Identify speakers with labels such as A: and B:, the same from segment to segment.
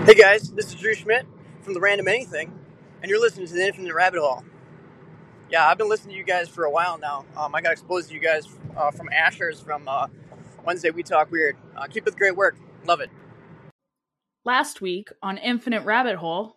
A: Hey guys, this is Drew Schmidt from the Random Anything, and you're listening to the Infinite Rabbit Hole. Yeah, I've been listening to you guys for a while now. I got exposed to you guys from Asher's from Wednesday We Talk Weird. Keep up the great work. Love it.
B: Last week on Infinite Rabbit Hole,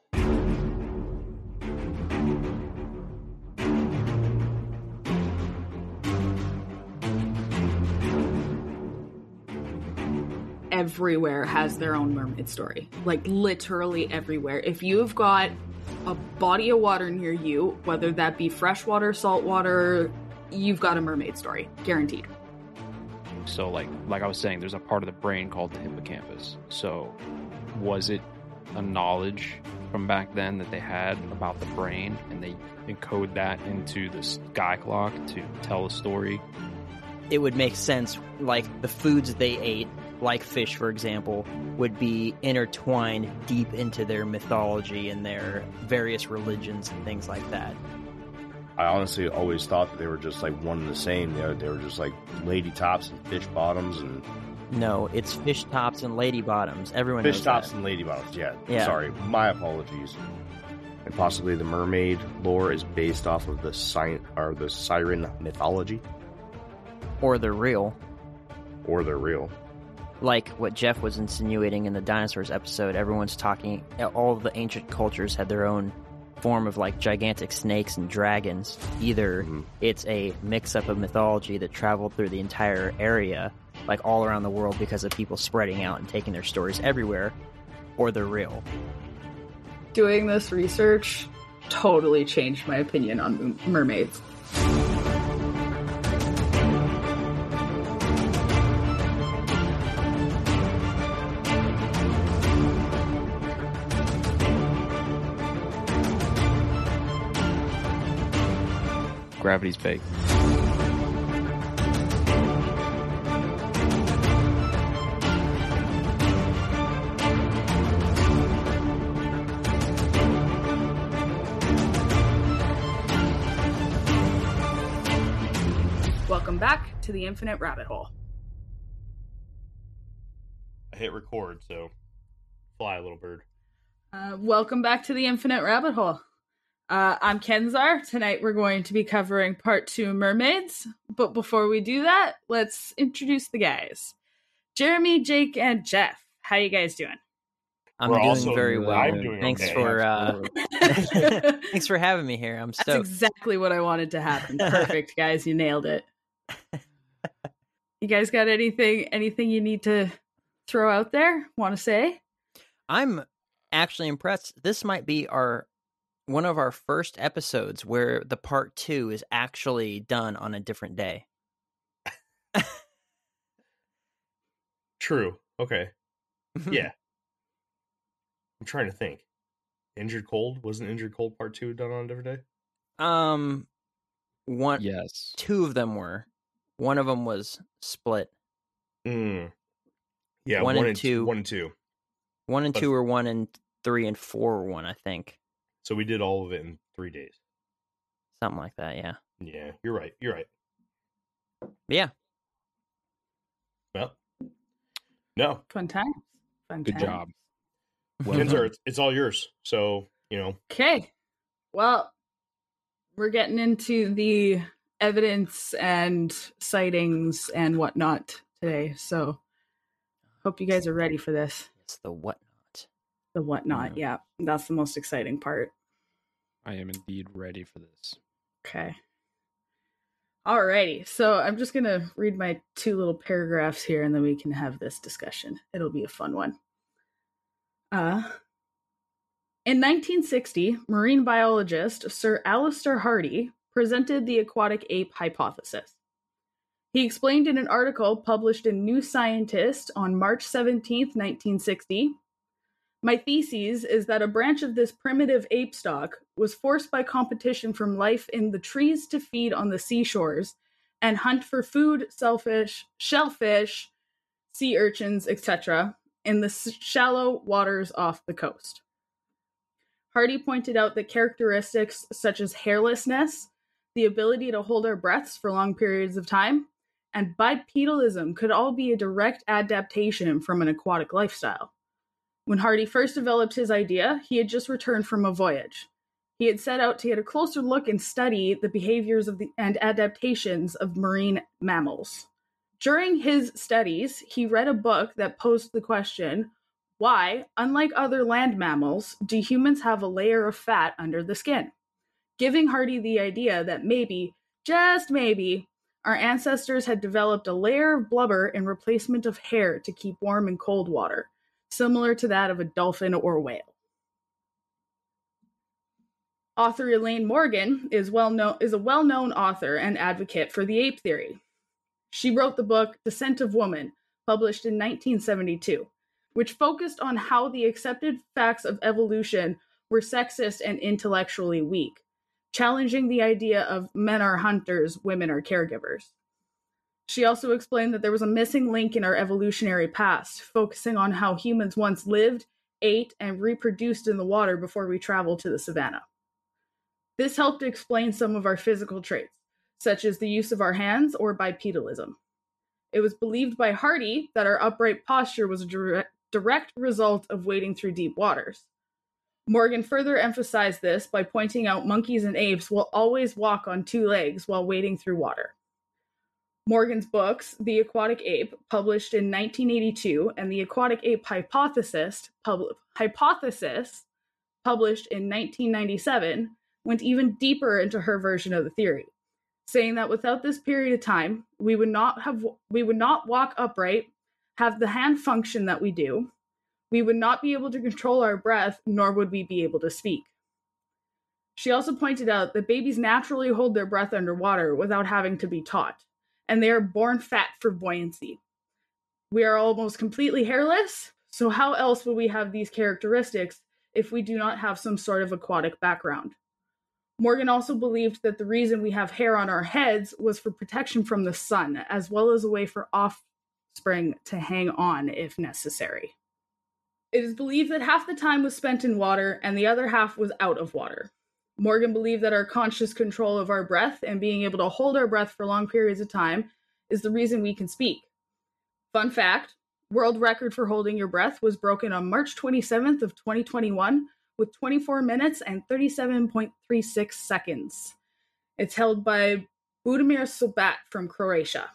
B: everywhere has their own mermaid story. Like, literally everywhere. If you've got a body of water near you, whether that be freshwater, saltwater, you've got a mermaid story. Guaranteed.
C: So, like I was saying, there's a part of the brain called the hippocampus. So, was it a knowledge from back then that they had about the brain, and they encode that into the sky clock to tell a story?
D: It would make sense, like the foods they ate, like fish, for example, would be intertwined deep into their mythology and their various religions and things like that.
E: I honestly always thought that they were just like one and the same. They were just like lady tops and fish bottoms and...
D: No, it's fish tops and lady bottoms. Everyone
E: fish
D: knows
E: tops
D: that.
E: and lady bottoms, yeah.
D: Yeah.
E: Sorry, my apologies. And possibly the mermaid lore is based off of the siren mythology.
D: Or they're real.
E: Or they're real.
D: Like what Jeff was insinuating in the dinosaurs episode, everyone's talking, all of the ancient cultures had their own form of like gigantic snakes and dragons. Either it's a mix-up of mythology that traveled through the entire area, like all around the world because of people spreading out and taking their stories everywhere, or they're real.
B: Doing this research totally changed my opinion on mermaids.
C: Gravity's fake.
B: Welcome back to the Infinite Rabbit Hole.
F: I hit record, so fly, little bird.
B: Welcome back to the Infinite Rabbit Hole. I'm Kenzar. Tonight we're going to be covering part 2 mermaids. But before we do that, let's introduce the guys. Jeremy, Jake, and Jeff. How you guys doing?
D: I'm doing very well. Thanks for having me here. I'm stoked.
B: That's exactly what I wanted to happen. Perfect, guys. You nailed it. You guys got anything you need to throw out there? Want to say?
D: I'm actually impressed. This might be one of our first episodes where the part 2 is actually done on a different day.
F: True. Okay. Yeah. I'm trying to think. Injured Cold? Wasn't Injured Cold part 2 done on a different day?
C: Yes.
D: 2 of them were. One of them was split.
F: Yeah,
D: 1 and 2.
F: 1 and 2.
D: 1 and 2 were 1 and 3 and 4 were 1, I think.
F: So we did all of it in 3 days.
D: Something like that, yeah.
F: Yeah, you're right. You're right.
D: Yeah.
F: Well, no.
B: Fun times.
C: Good job.
F: Well, Kenzar, it's all yours. So,
B: Okay. Well, we're getting into the evidence and sightings and whatnot today. So, hope you guys are ready for this.
D: It's the whatnot.
B: The whatnot, yeah. That's the most exciting part.
C: I am indeed ready for this.
B: Okay. Alrighty. So I'm just going to read my 2 little paragraphs here and then we can have this discussion. It'll be a fun one. In 1960, marine biologist Sir Alister Hardy presented the aquatic ape hypothesis. He explained in an article published in New Scientist on March 17, 1960, "My thesis is that a branch of this primitive ape stock was forced by competition from life in the trees to feed on the seashores and hunt for food, shellfish, sea urchins, etc., in the shallow waters off the coast." Hardy pointed out that characteristics such as hairlessness, the ability to hold our breaths for long periods of time, and bipedalism could all be a direct adaptation from an aquatic lifestyle. When Hardy first developed his idea, he had just returned from a voyage. He had set out to get a closer look and study the behaviors and adaptations of marine mammals. During his studies, he read a book that posed the question, why, unlike other land mammals, do humans have a layer of fat under the skin? Giving Hardy the idea that maybe, just maybe, our ancestors had developed a layer of blubber in replacement of hair to keep warm in cold water, similar to that of a dolphin or whale. Author Elaine Morgan is a well-known author and advocate for the ape theory. She wrote the book Descent of Woman, published in 1972, which focused on how the accepted facts of evolution were sexist and intellectually weak, challenging the idea of men are hunters, women are caregivers. She also explained that there was a missing link in our evolutionary past, focusing on how humans once lived, ate, and reproduced in the water before we traveled to the savannah. This helped explain some of our physical traits, such as the use of our hands or bipedalism. It was believed by Hardy that our upright posture was a direct result of wading through deep waters. Morgan further emphasized this by pointing out monkeys and apes will always walk on two legs while wading through water. Morgan's books, The Aquatic Ape, published in 1982, and The Aquatic Ape Hypothesis, published in 1997, went even deeper into her version of the theory, saying that without this period of time, we would not walk upright, have the hand function that we do, we would not be able to control our breath, nor would we be able to speak. She also pointed out that babies naturally hold their breath underwater without having to be taught, and they are born fat for buoyancy. We are almost completely hairless, so how else would we have these characteristics if we do not have some sort of aquatic background? Morgan also believed that the reason we have hair on our heads was for protection from the sun, as well as a way for offspring to hang on if necessary. It is believed that half the time was spent in water and the other half was out of water. Morgan believed that our conscious control of our breath and being able to hold our breath for long periods of time is the reason we can speak. Fun fact, world record for holding your breath was broken on March 27th of 2021 with 24 minutes and 37.36 seconds. It's held by Budimir Sobat from Croatia.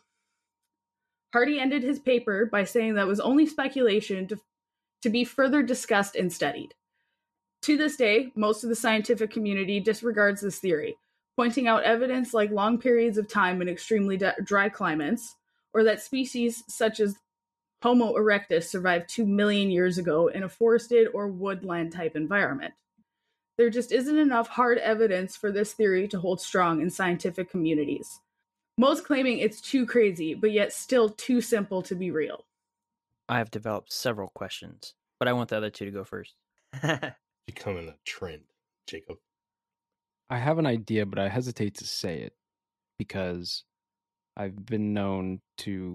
B: Hardy ended his paper by saying that it was only speculation to be further discussed and studied. To this day, most of the scientific community disregards this theory, pointing out evidence like long periods of time in extremely dry climates, or that species such as Homo erectus survived 2 million years ago in a forested or woodland type environment. There just isn't enough hard evidence for this theory to hold strong in scientific communities. Most claiming it's too crazy, but yet still too simple to be real.
D: I have developed several questions, but I want the other two to go first.
F: Becoming a trend, Jacob.
C: I have an idea, but I hesitate to say it because I've been known to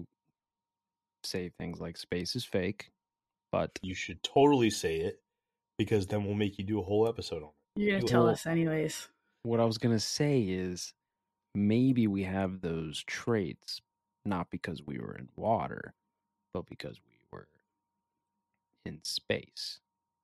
C: say things like space is fake, but
F: You should totally say it because then we'll make you do a whole episode on it.
B: You're going to tell us anyways.
C: What I was going to say is maybe we have those traits not because we were in water, but because we were in space.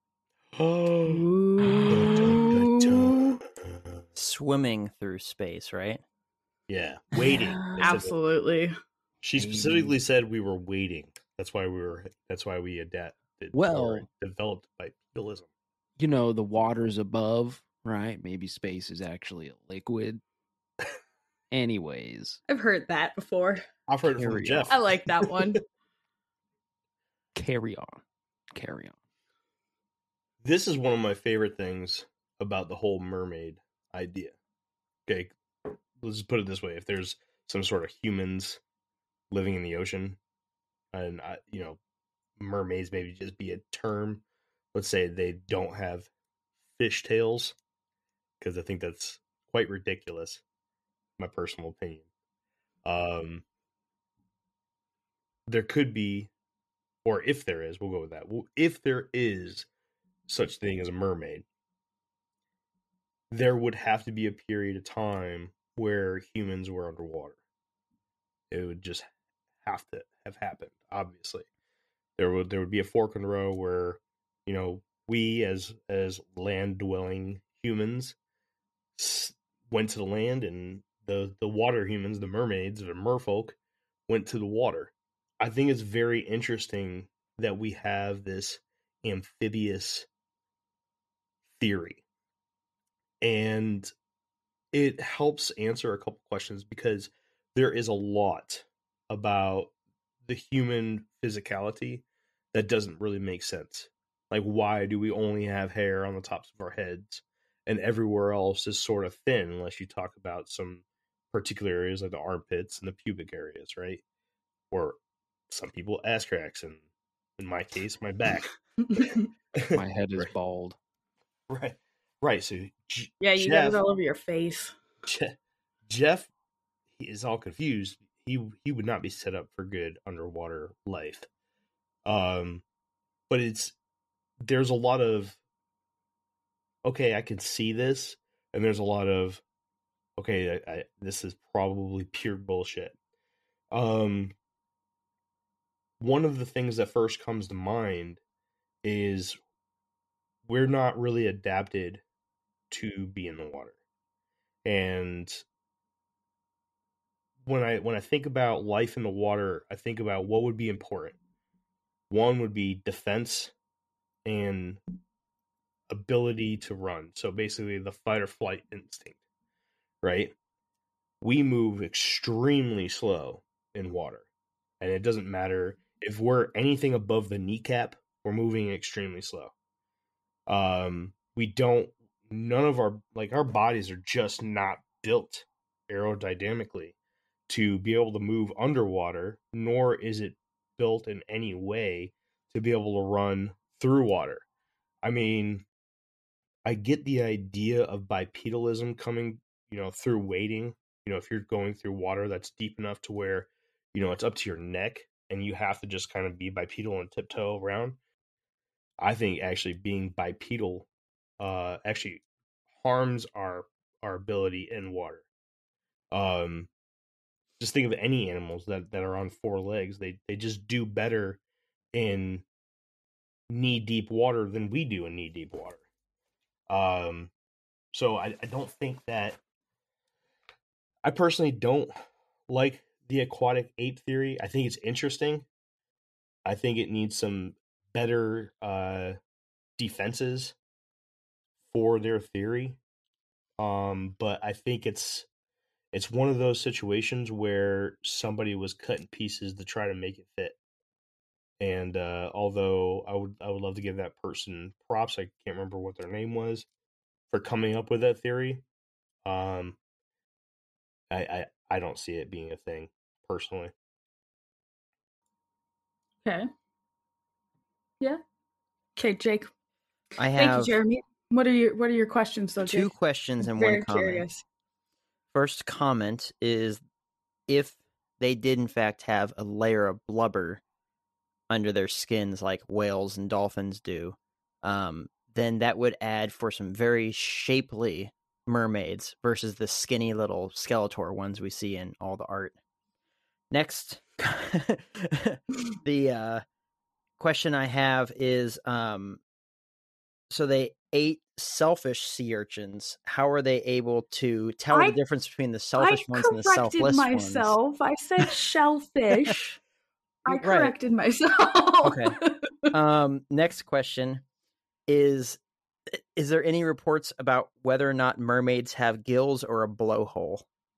D: Swimming through space, right?
F: Yeah, waiting.
B: Absolutely.
F: She specifically said we were waiting. That's why we adapted.
C: Well,
F: developed bipedalism.
C: You know, the water's above, right? Maybe space is actually a liquid. Anyways,
B: I've heard that before.
F: I've heard it from Jeff.
B: I like that one.
C: Carry on.
F: This is one of my favorite things about the whole mermaid idea. Okay, let's just put it this way: if there's some sort of humans living in the ocean, and mermaids maybe just be a term. Let's say they don't have fish tails, because I think that's quite ridiculous. My personal opinion. There could be, or if there is, we'll go with that. If there is such thing as a mermaid, there would have to be a period of time where humans were underwater. It would just have to have happened. Obviously, there would be a fork in the road where we as land dwelling humans went to the land, and the water humans, the mermaids, the merfolk, went to the water. I think it's very interesting that we have this amphibious theory, and it helps answer a couple questions, because there is a lot about the human physicality that doesn't really make sense. Like, why do we only have hair on the tops of our heads and everywhere else is sort of thin, unless you talk about some particular areas like the armpits and the pubic areas, right? Or some people ass cracks, and in my case, my back.
C: My head is
F: Right.
C: bald.
F: Right. So
B: Yeah, you got it all over your face.
F: Jeff, he is all confused. He would not be set up for good underwater life. But there's a lot of, okay, I can see this, and there's a lot of, okay, this is probably pure bullshit. One of the things that first comes to mind is we're not really adapted to be in the water. And when I think about life in the water, I think about what would be important. One would be defense and ability to run. So basically the fight or flight instinct, right? We move extremely slow in water. And it doesn't matter if we're anything above the kneecap, we're moving extremely slow. None of our bodies are just not built aerodynamically to be able to move underwater, nor is it built in any way to be able to run through water. I mean, I get the idea of bipedalism coming, through wading. If you're going through water that's deep enough to where, it's up to your neck and you have to just kind of be bipedal and tiptoe around. I think actually being bipedal actually harms our ability in water. Just think of any animals that are on four legs. They just do better in knee deep water than we do in knee deep water. So I don't think that, I personally don't like the aquatic ape theory. I think it's interesting. I think it needs some better defenses for their theory. But I think it's one of those situations where somebody was cut in pieces to try to make it fit. And although I would love to give that person props, I can't remember what their name was, for coming up with that theory. I don't see it being a thing personally.
B: Okay. Yeah. Okay, Jake.
D: I
B: Thank you,
D: have
B: Jeremy. What are your questions, though,
D: two
B: Jake?
D: questions and
B: Very
D: one comment.
B: curious.
D: First comment is, if they did in fact have a layer of blubber under their skins like whales and dolphins do, then that would add for some very shapely mermaids versus the skinny little Skeletor ones we see in all the art. Next, the question I have is, so they ate selfish sea urchins. How are they able to tell the difference between the selfish ones and the selfless
B: myself. I said shellfish. I corrected myself.
D: Okay. Next question is there any reports about whether or not mermaids have gills or a blowhole?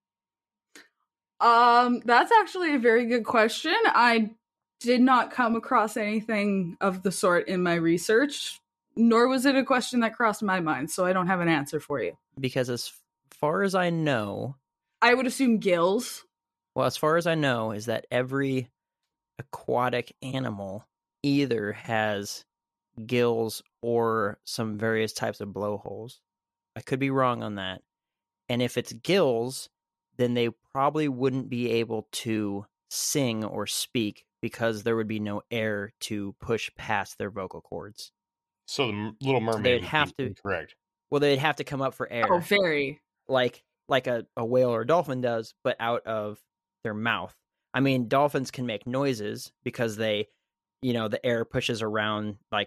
B: That's actually a very good question. I did not come across anything of the sort in my research, nor was it a question that crossed my mind, so I don't have an answer for you.
D: Because as far as I know,
B: I would assume gills.
D: Well, as far as I know, is that every aquatic animal either has gills or some various types of blowholes. I could be wrong on that. And if it's gills, then they probably wouldn't be able to sing or speak because there would be no air to push past their vocal cords.
F: So the Little Mermaid
D: they'd have to
F: correct.
D: Well, they'd have to come up for air.
B: Oh, very.
D: Like a whale or a dolphin does, but out of their mouth. I mean, dolphins can make noises because they, the air pushes around like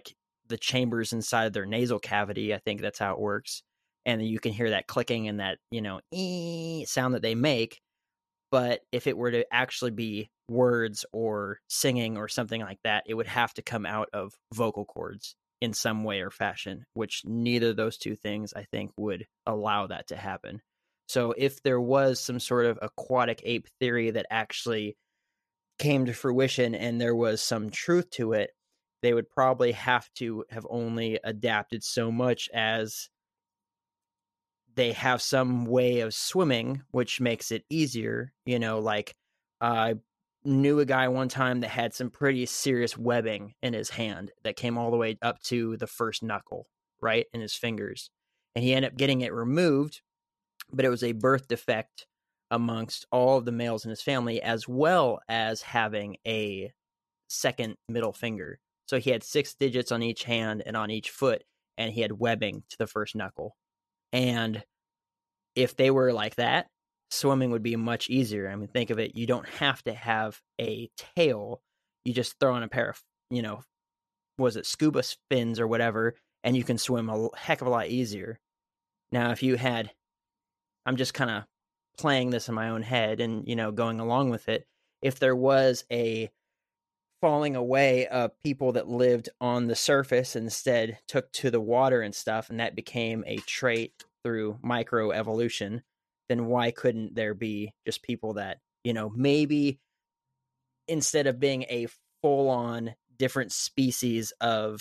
D: the chambers inside their nasal cavity. I think that's how it works. And you can hear that clicking and that, sound that they make. But if it were to actually be words or singing or something like that, it would have to come out of vocal cords in some way or fashion, which neither of those two things, I think, would allow that to happen. So if there was some sort of aquatic ape theory that actually came to fruition and there was some truth to it, they would probably have to have only adapted so much as they have some way of swimming, which makes it easier. Like I knew a guy one time that had some pretty serious webbing in his hand that came all the way up to the first knuckle, right, in his fingers. And he ended up getting it removed, but it was a birth defect amongst all of the males in his family, as well as having a second middle finger. So he had 6 digits on each hand and on each foot, and he had webbing to the first knuckle. And if they were like that, swimming would be much easier. I mean, think of it. You don't have to have a tail. You just throw on a pair of, was it scuba fins or whatever, and you can swim a heck of a lot easier. Now, if you had, I'm just kind of playing this in my own head and, going along with it. If there was a falling away of people that lived on the surface and instead took to the water and stuff, and that became a trait through microevolution, then why couldn't there be just people that, maybe instead of being a full-on different species of,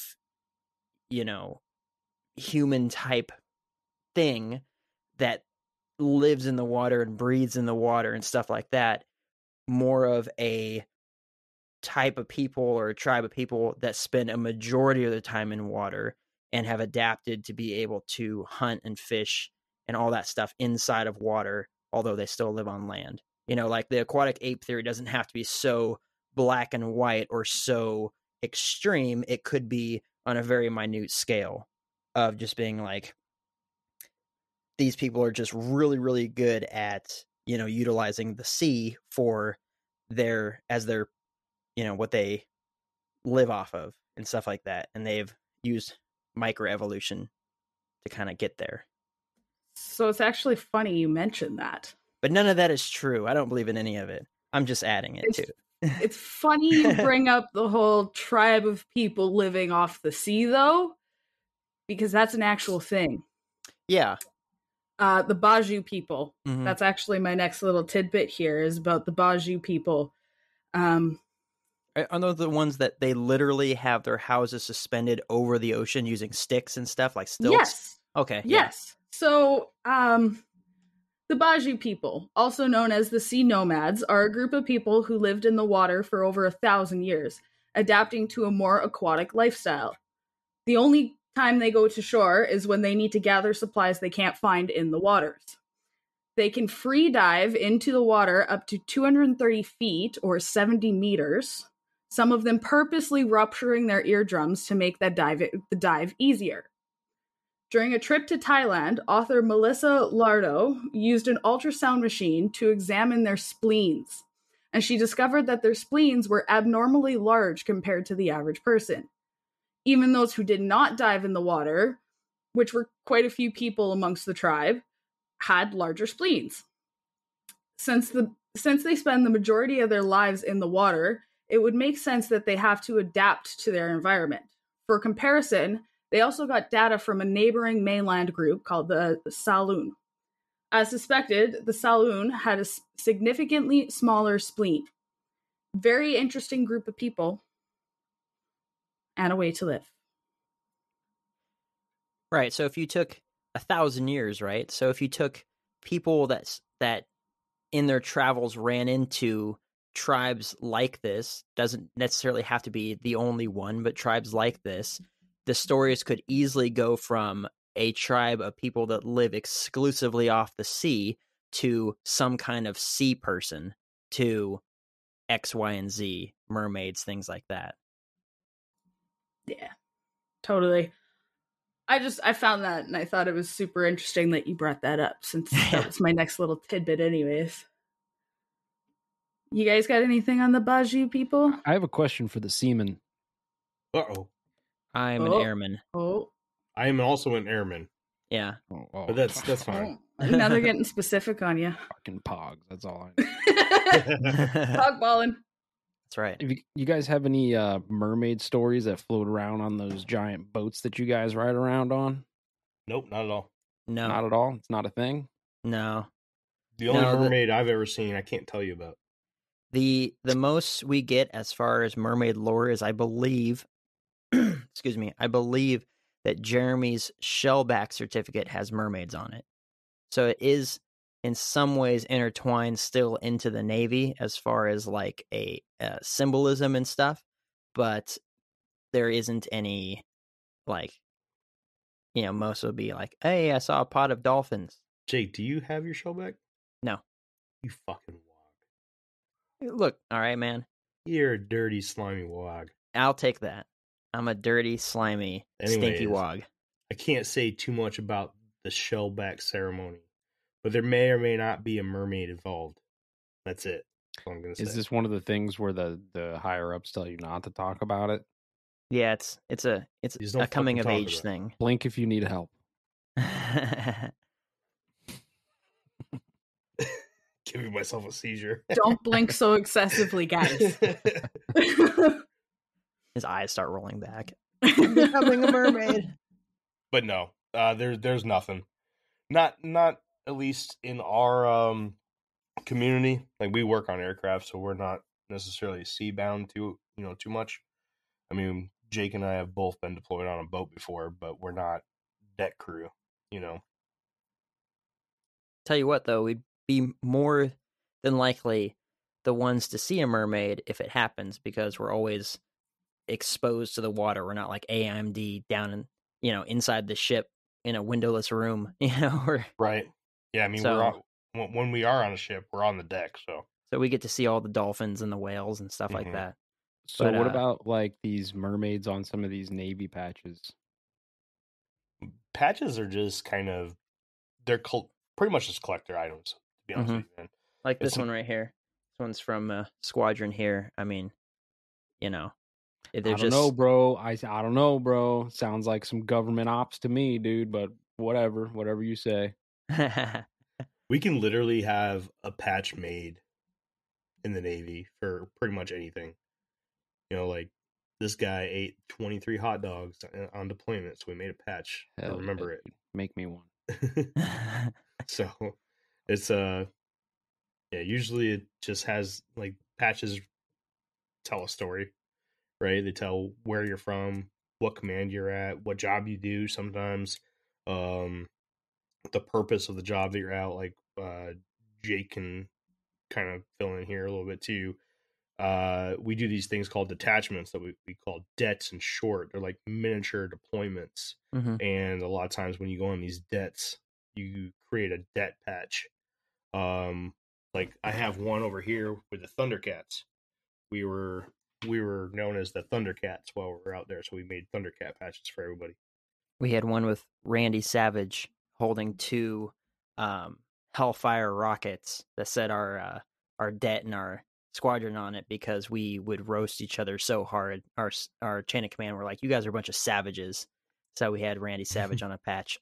D: human type thing that lives in the water and breathes in the water and stuff like that, more of a type of people or a tribe of people that spend a majority of their time in water and have adapted to be able to hunt and fish and all that stuff inside of water, although they still live on land. Like the aquatic ape theory doesn't have to be so black and white or so extreme. It could be on a very minute scale of just being like, these people are just really, really good at, utilizing the sea for their what they live off of and stuff like that. And they've used microevolution to kind of get there.
B: So it's actually funny you mentioned that.
D: But none of that is true. I don't believe in any of it. I'm just adding it too.
B: It's funny you bring up the whole tribe of people living off the sea, though, because that's an actual thing.
D: Yeah.
B: The Baju people.
D: Mm-hmm.
B: That's actually my next little tidbit here is about the Baju people.
D: Are those the ones that they literally have their houses suspended over the ocean using sticks and stuff like stilts?
B: Yes.
D: Okay.
B: Yes. Yeah. So, the Baju people, also known as the sea nomads, are a group of people who lived in the water for over 1,000 years, adapting to a more aquatic lifestyle. The only time they go to shore is when they need to gather supplies they can't find in the waters. They can free dive into the water up to 230 feet or 70 meters, some of them purposely rupturing their eardrums to make the dive easier. During a trip to Thailand, author Melissa Lardo used an ultrasound machine to examine their spleens, and she discovered that their spleens were abnormally large compared to the average person. Even those who did not dive in the water, which were quite a few people amongst the tribe, had larger spleens. Since they spend the majority of their lives in the water, it would make sense that they have to adapt to their environment. For comparison, they also got data from a neighboring mainland group called the Saloon. As suspected, the Saloon had a significantly smaller spleen. Very interesting group of people and a way to live.
D: Right. So if you took 1,000 years, right? So if you took people that in their travels ran into tribes like this, doesn't necessarily have to be the only one, but tribes like this, the stories could easily go from a tribe of people that live exclusively off the sea to some kind of sea person to X, Y, and Z, mermaids, things like that.
B: Yeah, totally. I found that and I thought it was super interesting that you brought that up since that was my next little tidbit anyways. You guys got anything on the Baju people?
C: I have a question for the seaman.
F: Uh-oh.
D: I'm an
B: Oh.
D: airman.
B: Oh,
F: I am also an airman,
D: Yeah.
C: Oh,
F: but that's fine.
B: now they're getting specific on you.
C: fucking pogs. That's all I know.
B: Dog balling.
D: That's right.
C: If you guys have any mermaid stories that float around on those giant boats that you guys ride around on?
F: Nope, not at all.
D: No.
C: Not at all. It's not a thing.
D: No.
F: The only
D: No,
F: mermaid I've ever seen, I can't tell you about.
D: The most we get as far as mermaid lore is, I believe, excuse me, I believe that Jeremy's shellback certificate has mermaids on it. So it is in some ways intertwined still into the Navy as far as like a symbolism and stuff, but there isn't any like, most would be like, hey, I saw a pod of dolphins.
F: Jake, do you have your shellback?
D: No.
F: You fucking wog.
D: Look, all right, man.
F: You're a dirty, slimy wog.
D: I'll take that. I'm a dirty, slimy, stinky
F: Anyways,
D: wog.
F: I can't say too much about the shellback ceremony, but there may or may not be a mermaid involved. That's it. That's all I'm gonna say.
C: Is this one of the things where the higher ups tell you not to talk about it?
D: Yeah, it's a
F: Just don't
D: coming of
F: fucking talk
D: age
F: about it.
D: thing.
C: Blink if you need help.
F: Giving myself a seizure.
B: Don't blink so excessively, guys.
D: His eyes start rolling back.
E: Becoming a mermaid.
F: But no, there's nothing. Not at least in our community. Like, we work on aircraft, so we're not necessarily seabound too much. I mean, Jake and I have both been deployed on a boat before, but we're not deck crew.
D: Tell you what, though, we'd be more than likely the ones to see a mermaid if it happens, because we're always exposed to the water. We're not like AMD down in, inside the ship in a windowless room,
F: Right. Yeah, I mean, when we are on a ship, we're on the deck, so
D: we get to see all the dolphins and the whales and stuff like that.
C: So
D: But,
C: what about like these mermaids on some of these Navy patches?
F: patches are just kind of pretty much just collector items, to be honest with you, man.
D: Like this
F: It's-
D: one right here. This one's from Squadron here. I mean, they're
C: I don't
D: just
C: know, bro. I don't know, bro. Sounds like some government ops to me, dude. But whatever you say.
F: We can literally have a patch made in the Navy for pretty much anything. Like, this guy ate 23 hot dogs on deployment, so we made a patch to
C: Hell
F: remember
C: yeah, dude. Make me one.
F: it. So it's usually it just has, like, patches tell a story, right? They tell where you're from, what command you're at, what job you do sometimes, the purpose of the job that you're at. Like, Jake can kind of fill in here a little bit too. We do these things called detachments that we call debts in short. They're like miniature deployments.
D: Mhm.
F: And a lot of times when you go on these debts, you create a debt patch. Like, I have one over here with the Thundercats. We were known as the Thundercats while we were out there, so we made Thundercat patches for everybody.
D: We had one with Randy Savage holding two Hellfire rockets that said our debt and our squadron on it, because we would roast each other so hard. Our chain of command were like, "You guys are a bunch of savages." So we had Randy Savage on a patch.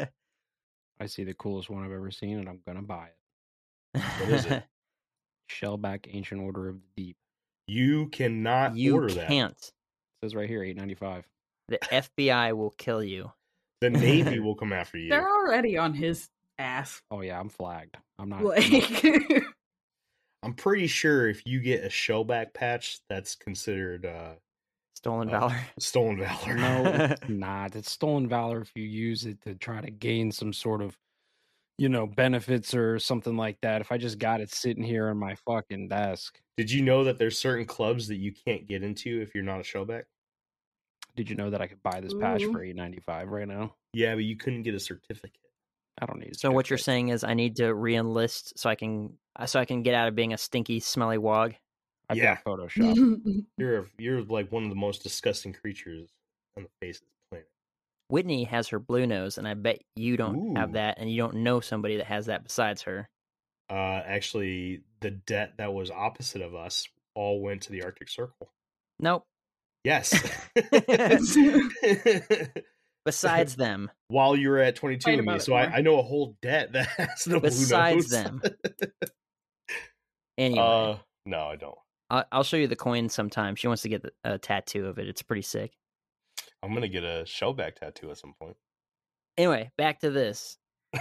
C: I see the coolest one I've ever seen, and I'm gonna buy it.
F: What is it?
C: Shellback Ancient Order of the Deep.
F: You cannot
D: You
F: order that.
D: can't.
C: It says right here, $8.95.
D: The FBI will kill you.
F: The Navy will come after you.
B: They're already on his ass.
C: Oh yeah, I'm flagged. I'm not.
B: Like,
F: I'm pretty sure if you get a shellback patch, that's considered
D: Stolen valor.
F: stolen valor.
C: No, it's not. It's stolen valor if you use it to try to gain some sort of, benefits or something like that. If I just got it sitting here on my fucking desk.
F: Did you know that there's certain clubs that you can't get into if you're not a shellback?
C: Did you know that I could buy this patch
B: Ooh.
C: for $8.95 right now?
F: Yeah, but you couldn't get a certificate.
C: I don't need.
D: So what you're
C: certificate.
D: saying is I need to re-enlist so I can get out of being a stinky, smelly wog.
C: I've
F: Yeah.
C: got Photoshop.
F: You're like one of the most disgusting creatures on the face of the planet.
D: Whitney has her blue nose, and I bet you don't have
F: Ooh.
D: that, and you don't know somebody that has that besides her.
F: Actually, the debt that was opposite of us all went to the Arctic Circle.
D: Nope.
F: Yes.
D: Besides them.
F: While you were at 22
B: Fight
F: with me,
B: about it
F: so
B: more.
F: I know a whole debt that has the
D: Besides
F: blue nose.
D: them. Anyway.
F: No, I don't.
D: I'll show you the coin sometime. She wants to get a tattoo of it. It's pretty sick.
F: I'm gonna get a shellback tattoo at some point.
D: Anyway, back to this.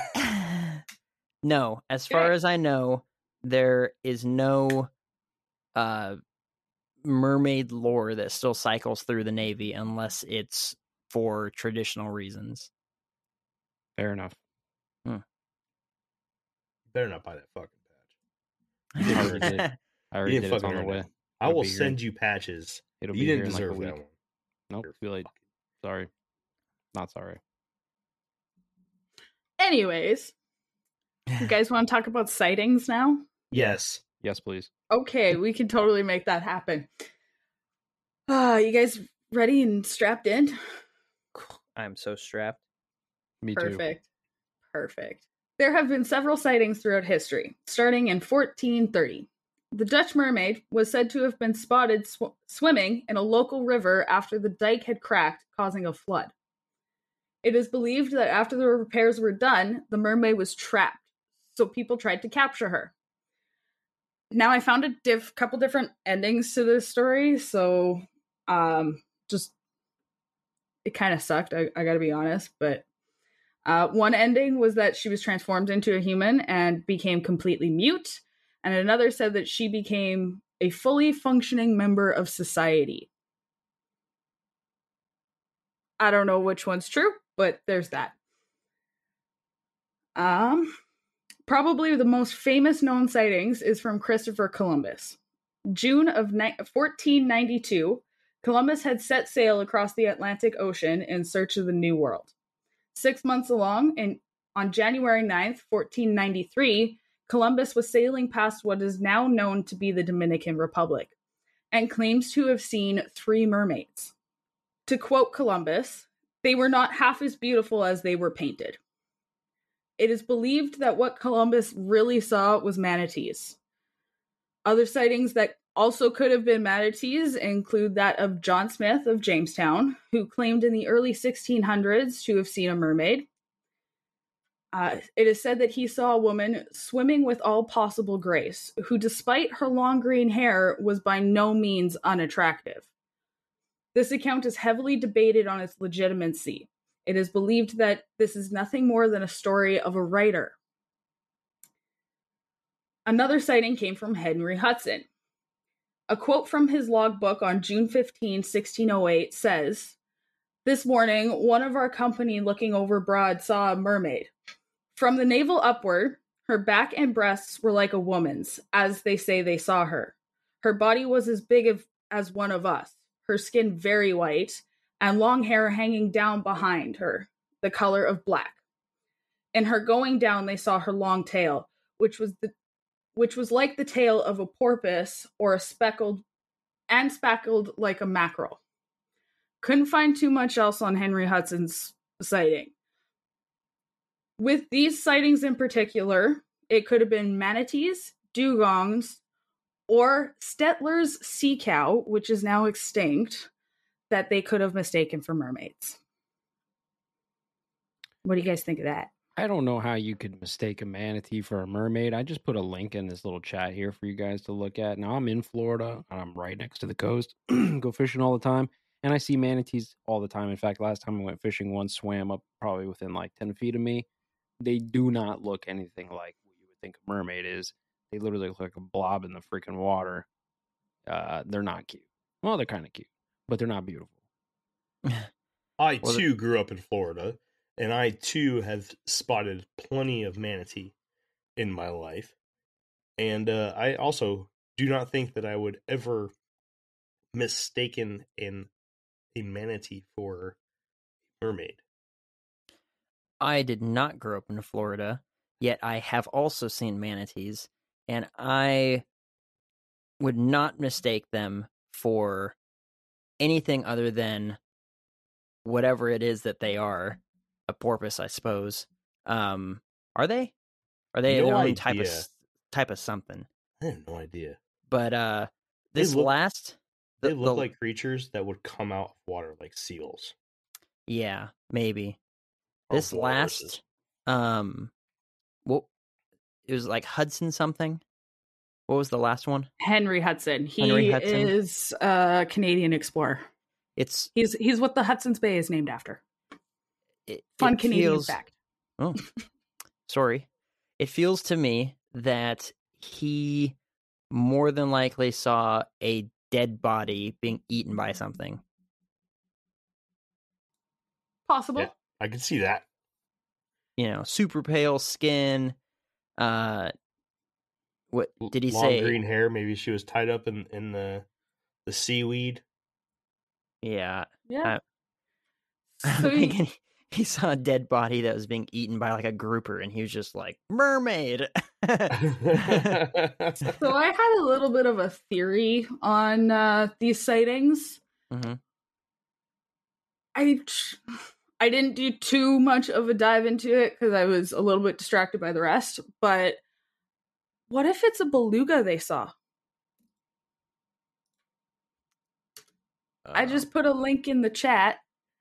D: No, as far as I know, there is no mermaid lore that still cycles through the Navy unless it's for traditional reasons.
C: Fair enough.
F: Better not buy that fucking
C: I already did. I already
F: You
C: did.
F: didn't
C: It's on
F: fucking
C: the
F: earn
C: way.
F: that. I
C: It'll
F: will
C: be here.
F: send you patches.
C: It'll
F: You
C: be
F: didn't
C: here in like a
F: deserve
C: week.
F: that one.
C: Nope.
F: You're
C: Too late.
F: fucking-
C: Sorry. Not sorry.
B: Anyways, you guys want to talk about sightings now?
F: Yes.
C: Yes, please.
B: Okay, we can totally make that happen. You guys ready and strapped in?
D: I'm so strapped.
C: Me too.
B: Perfect. Perfect. There have been several sightings throughout history, starting in 1430. The Dutch mermaid was said to have been spotted swimming in a local river after the dike had cracked, causing a flood. It is believed that after the repairs were done, the mermaid was trapped, so people tried to capture her. Now, I found a couple different endings to this story, so just it kind of sucked, I gotta be honest, but one ending was that she was transformed into a human and became completely mute, and another said that she became a fully functioning member of society. I don't know which one's true, but there's that. Probably the most famous known sightings is from Christopher Columbus. June of 1492, Columbus had set sail across the Atlantic Ocean in search of the New World. 6 months along, and on January 9th, 1493, Columbus was sailing past what is now known to be the Dominican Republic, and claims to have seen 3 mermaids. To quote Columbus, "They were not half as beautiful as they were painted." It is believed that what Columbus really saw was manatees. Other sightings that also could have been manatees include that of John Smith of Jamestown, who claimed in the early 1600s to have seen a mermaid. It is said that he saw a woman swimming with all possible grace, who, despite her long green hair, was by no means unattractive. This account is heavily debated on its legitimacy. It is believed that this is nothing more than a story of a writer. Another sighting came from Henry Hudson. A quote from his logbook on June 15, 1608 says, "This morning, one of our company looking overboard saw a mermaid. From the navel upward, her back and breasts were like a woman's, as they say they saw her. Her body was as big as one of us, her skin very white, and long hair hanging down behind her, the color of black. In her going down, they saw her long tail, which was like the tail of a porpoise or speckled like a mackerel." Couldn't find too much else on Henry Hudson's sighting. With these sightings in particular, it could have been manatees, dugongs, or Stettler's sea cow, which is now extinct, that they could have mistaken for mermaids. What do you guys think of that?
C: I don't know how you could mistake a manatee for a mermaid. I just put a link in this little chat here for you guys to look at. Now, I'm in Florida, and I'm right next to the coast. Go fishing all the time, and I see manatees all the time. In fact, last time I went fishing, one swam up probably within like 10 feet of me. They do not look anything like what you would think a mermaid is. They literally look like a blob in the freaking water. They're not cute. Well, they're kind of cute, but they're not beautiful.
F: I too grew up in Florida, and I too have spotted plenty of manatee in my life. And I also do not think that I would ever mistaken a manatee for a mermaid.
D: I did not grow up in Florida, yet I have also seen manatees, and I would not mistake them for anything other than whatever it is that they are. A porpoise, I suppose. Are they? Are they
F: No
D: their own
F: idea.
D: type of something?
F: I have no idea.
D: But this
F: look-
D: last
F: They look like creatures that would come out of water, like seals.
D: Yeah, maybe.
F: Or
D: This
F: walruses.
D: last, well, it was like Hudson something. What was the last one?
B: Henry Hudson.
D: Henry
B: He
D: Hudson?
B: is a Canadian explorer. He's what the Hudson's Bay is named after. Fun Canadian fact.
D: Oh, sorry. It feels to me that he more than likely saw a dead body being eaten by something.
B: Possible.
F: Yeah, I can see that.
D: You know, super pale skin. What did he
F: Long
D: say?
F: green hair. Maybe she was tied up in the seaweed.
D: Yeah.
B: Yeah.
D: I'm thinking he saw a dead body that was being eaten by like a grouper, and he was just like, mermaid.
B: So I had a little bit of a theory on these sightings.
D: Mm-hmm.
B: I didn't do too much of a dive into it because I was a little bit distracted by the rest, but what if it's a beluga they saw? I just put a link in the chat.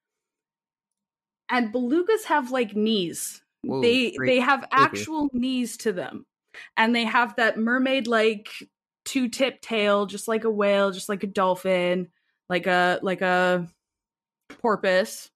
B: And belugas have like knees.
D: Whoa,
B: they have actual knees to them. And they have that mermaid like two-tip tail, just like a whale, just like a dolphin, like a porpoise.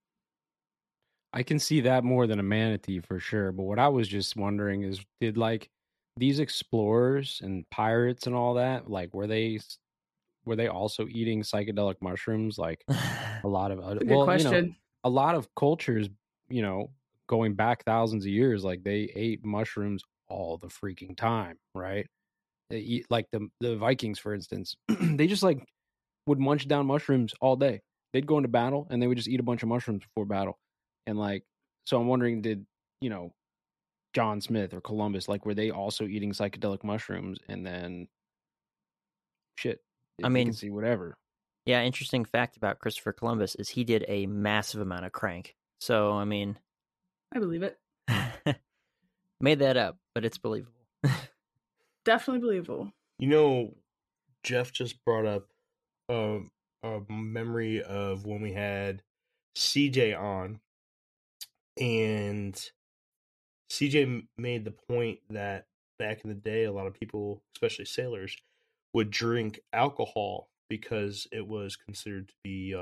C: I can see that more than a manatee for sure. But what I was just wondering is, did like these explorers and pirates and all that, like were they also eating psychedelic mushrooms? Like a lot of
B: Good question.
C: You know, a lot of cultures, you know, going back thousands of years, like they ate mushrooms all the freaking time, right? They eat like the Vikings, for instance. They just like would munch down mushrooms all day. They'd go into battle and they would just eat a bunch of mushrooms before battle. And like, so I'm wondering, did, you know, John Smith or Columbus, like, were they also eating psychedelic mushrooms? And then shit,
D: I mean,
C: can see whatever.
D: Yeah, interesting fact about Christopher Columbus is he did a massive amount of crank. So, I mean,
B: I believe it.
D: Made that up, but it's believable.
B: Definitely believable.
F: You know, Jeff just brought up a memory of when we had CJ on, and CJ made the point that back in the day, a lot of people, especially sailors, would drink alcohol because it was considered to be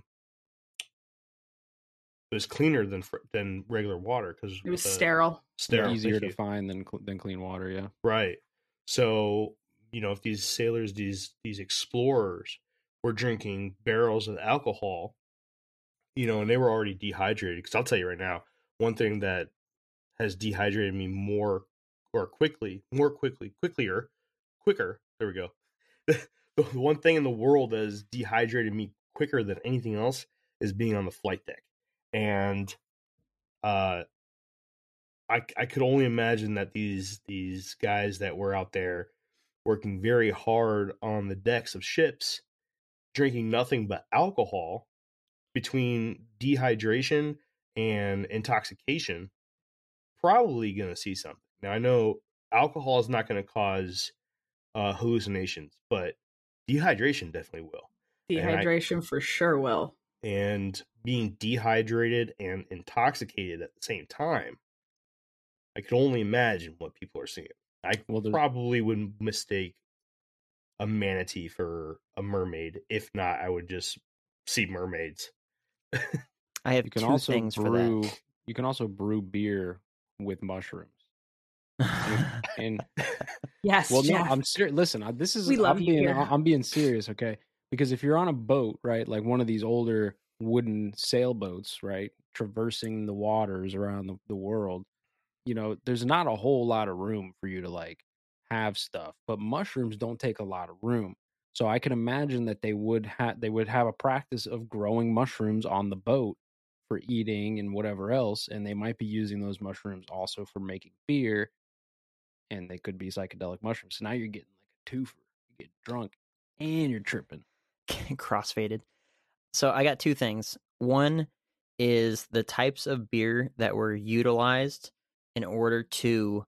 F: it was cleaner than regular water because
B: it was sterile.
C: Easier to find than clean water. Yeah,
F: right. So, you know, if these sailors, these explorers were drinking barrels of alcohol, you know, and they were already dehydrated, because I'll tell you right now, one thing that has dehydrated me quicker, there we go. The one thing in the world that has dehydrated me quicker than anything else is being on the flight deck. And I could only imagine that these guys that were out there working very hard on the decks of ships, drinking nothing but alcohol, between dehydration and intoxication, probably going to see something. Now, I know alcohol is not going to cause hallucinations, but dehydration definitely will.
B: Dehydration for sure will.
F: And being dehydrated and intoxicated at the same time, I can only imagine what people are seeing. I probably would mistake a manatee for a mermaid. If not, I would just see mermaids.
D: I have two things for that.
C: You can also brew beer with mushrooms. and
B: yes,
C: well,
B: Jeff.
C: no, I'm serious. Listen, I'm being serious, okay? Because if you're on a boat, right, like one of these older wooden sailboats, right, traversing the waters around the world, you know, there's not a whole lot of room for you to like have stuff. But mushrooms don't take a lot of room. So I can imagine that they would have a practice of growing mushrooms on the boat for eating and whatever else, and they might be using those mushrooms also for making beer, and they could be psychedelic mushrooms. So now you're getting like a twofer. You get drunk and you're tripping.
D: Crossfaded. So I got two things. One is the types of beer that were utilized in order to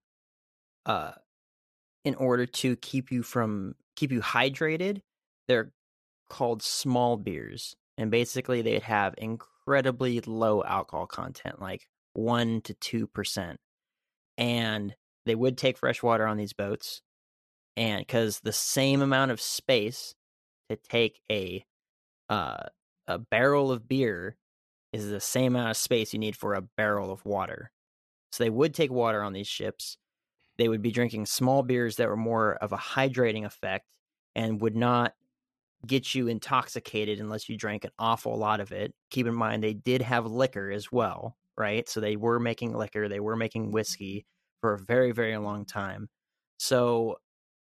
D: keep you hydrated. They're called small beers, and basically they'd have incredibly low alcohol content, like 1 to 2%. And they would take fresh water on these boats, and because the same amount of space to take a barrel of beer is the same amount of space you need for a barrel of water. So they would take water on these ships. They would be drinking small beers that were more of a hydrating effect and would not get you intoxicated unless you drank an awful lot of it. Keep in mind, they did have liquor as well, right? So they were making liquor, they were making whiskey for a very, very long time. So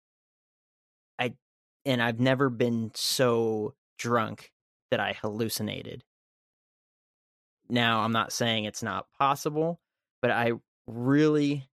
D: I've never been so drunk that I hallucinated. Now, I'm not saying it's not possible, but I really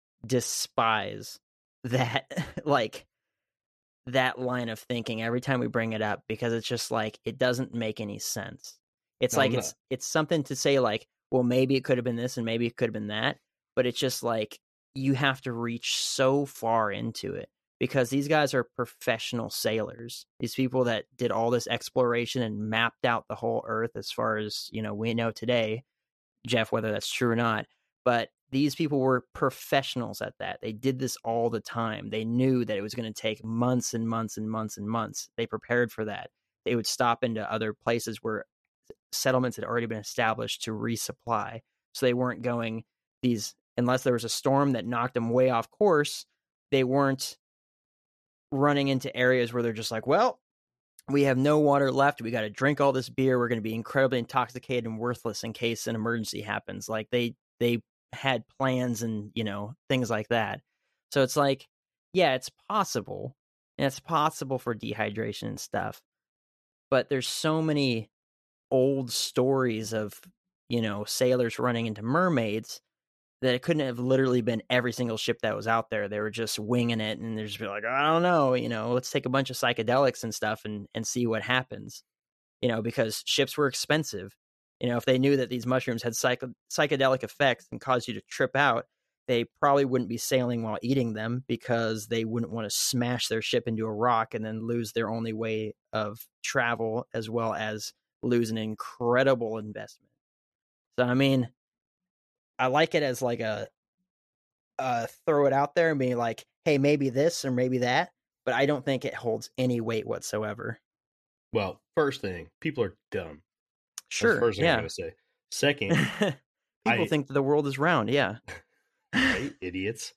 D: despise that, like, that line of thinking every time we bring it up, because it's just like, it doesn't make any sense. It's
F: No,
D: like,
F: I'm
D: it's something to say like, well, maybe it could have been this and maybe it could have been that, but it's just like, you have to reach so far into it, because these guys are professional sailors. These people that did all this exploration and mapped out the whole earth as far as, we know today, Jeff, whether that's true or not. But these people were professionals at that. They did this all the time. They knew that it was going to take months and months and months and months. They prepared for that. They would stop into other places where settlements had already been established to resupply. So they weren't going unless there was a storm that knocked them way off course, they weren't running into areas where they're just like, well, we have no water left. We got to drink all this beer. We're going to be incredibly intoxicated and worthless in case an emergency happens. Like they had plans and, things like that. So it's like, yeah, it's possible. And it's possible for dehydration and stuff. But there's so many old stories of, sailors running into mermaids that it couldn't have literally been every single ship that was out there. They were just winging it, and they're just like, I don't know, let's take a bunch of psychedelics and stuff and see what happens, because ships were expensive. If they knew that these mushrooms had psychedelic effects and caused you to trip out, they probably wouldn't be sailing while eating them, because they wouldn't want to smash their ship into a rock and then lose their only way of travel, as well as lose an incredible investment. So, I mean, I like it as like a throw it out there and be like, hey, maybe this or maybe that, but I don't think it holds any weight whatsoever.
F: Well, first thing, people are dumb.
D: Sure.
F: That's the first thing I'm going to say. Second,
D: people think that the world is round. Yeah.
F: Right, idiots.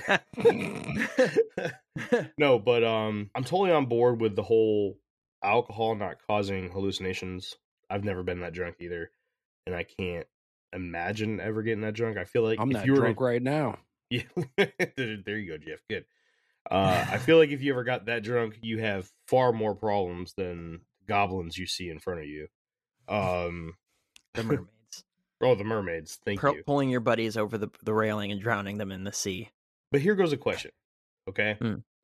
F: No, but I'm totally on board with the whole alcohol not causing hallucinations. I've never been that drunk either, and I can't imagine ever getting that drunk. I feel like
C: I'm
F: if
C: not
F: you were
C: drunk right now.
F: Yeah, there you go, Jeff. Good. I feel like if you ever got that drunk, you have far more problems than goblins you see in front of you.
D: The mermaids.
F: Oh, the mermaids. Thank you.
D: Pulling your buddies over the railing and drowning them in the sea.
F: But here goes a question, okay?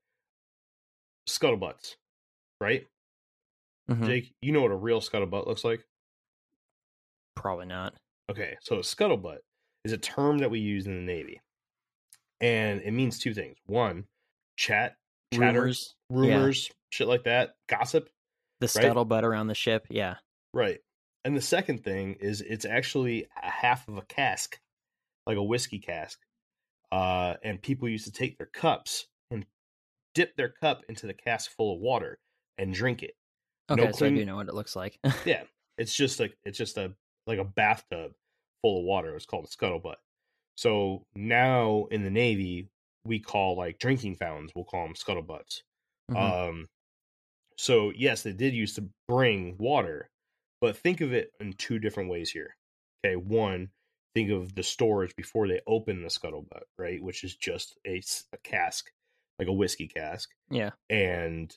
F: Scuttlebutts, right?
D: Mm-hmm.
F: Jake, you know what a real scuttlebutt looks like?
D: Probably not.
F: Okay, so a scuttlebutt is a term that we use in the Navy. And it means two things. One, chatter, rumors, yeah. Shit like that, gossip.
D: The scuttlebutt around the ship, yeah.
F: Right. And the second thing is it's actually a half of a cask, like a whiskey cask. And people used to take their cups and dip their cup into the cask full of water and drink it.
D: Okay, so I do know what it looks like.
F: Yeah, it's just a bathtub full of water. It's called a scuttlebutt. So now in the Navy, we call like drinking fountains, we'll call them scuttlebutts. Mm-hmm. So yes, they did used to bring water, but think of it in two different ways here. Okay, one, think of the storage before they open the scuttlebutt, right? Which is just a cask, like a whiskey cask.
D: Yeah.
F: And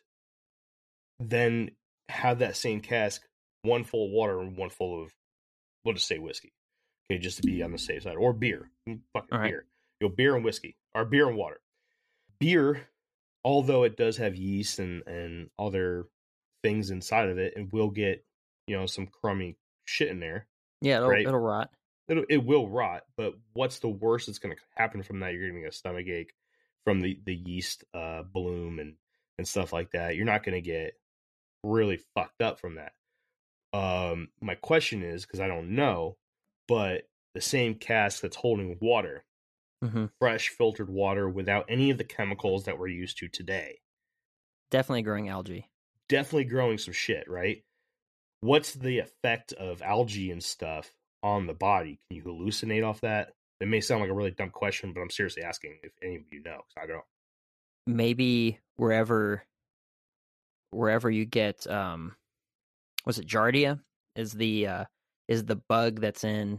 F: then have that same cask, one full of water and one full of, we'll just say whiskey. Okay, just to be on the safe side. Or beer. Fucking right. Beer. Beer and whiskey. Or beer and water. Beer, although it does have yeast and other things inside of it, and will get, some crummy shit in there.
D: Yeah, it'll rot.
F: It will rot, but what's the worst that's going to happen from that? You're going to get a stomach ache from the yeast bloom and stuff like that. You're not going to get really fucked up from that. My question is, because I don't know, but the same cask that's holding water, fresh filtered water without any of the chemicals that we're used to today,
D: Definitely growing algae.
F: definitely growing some shit, right? What's the effect of algae and stuff on the body? Can you hallucinate off that? It may sound like a really dumb question, but I'm seriously asking if any of you know, because I don't.
D: Maybe wherever you get was it Giardia is the bug that's in,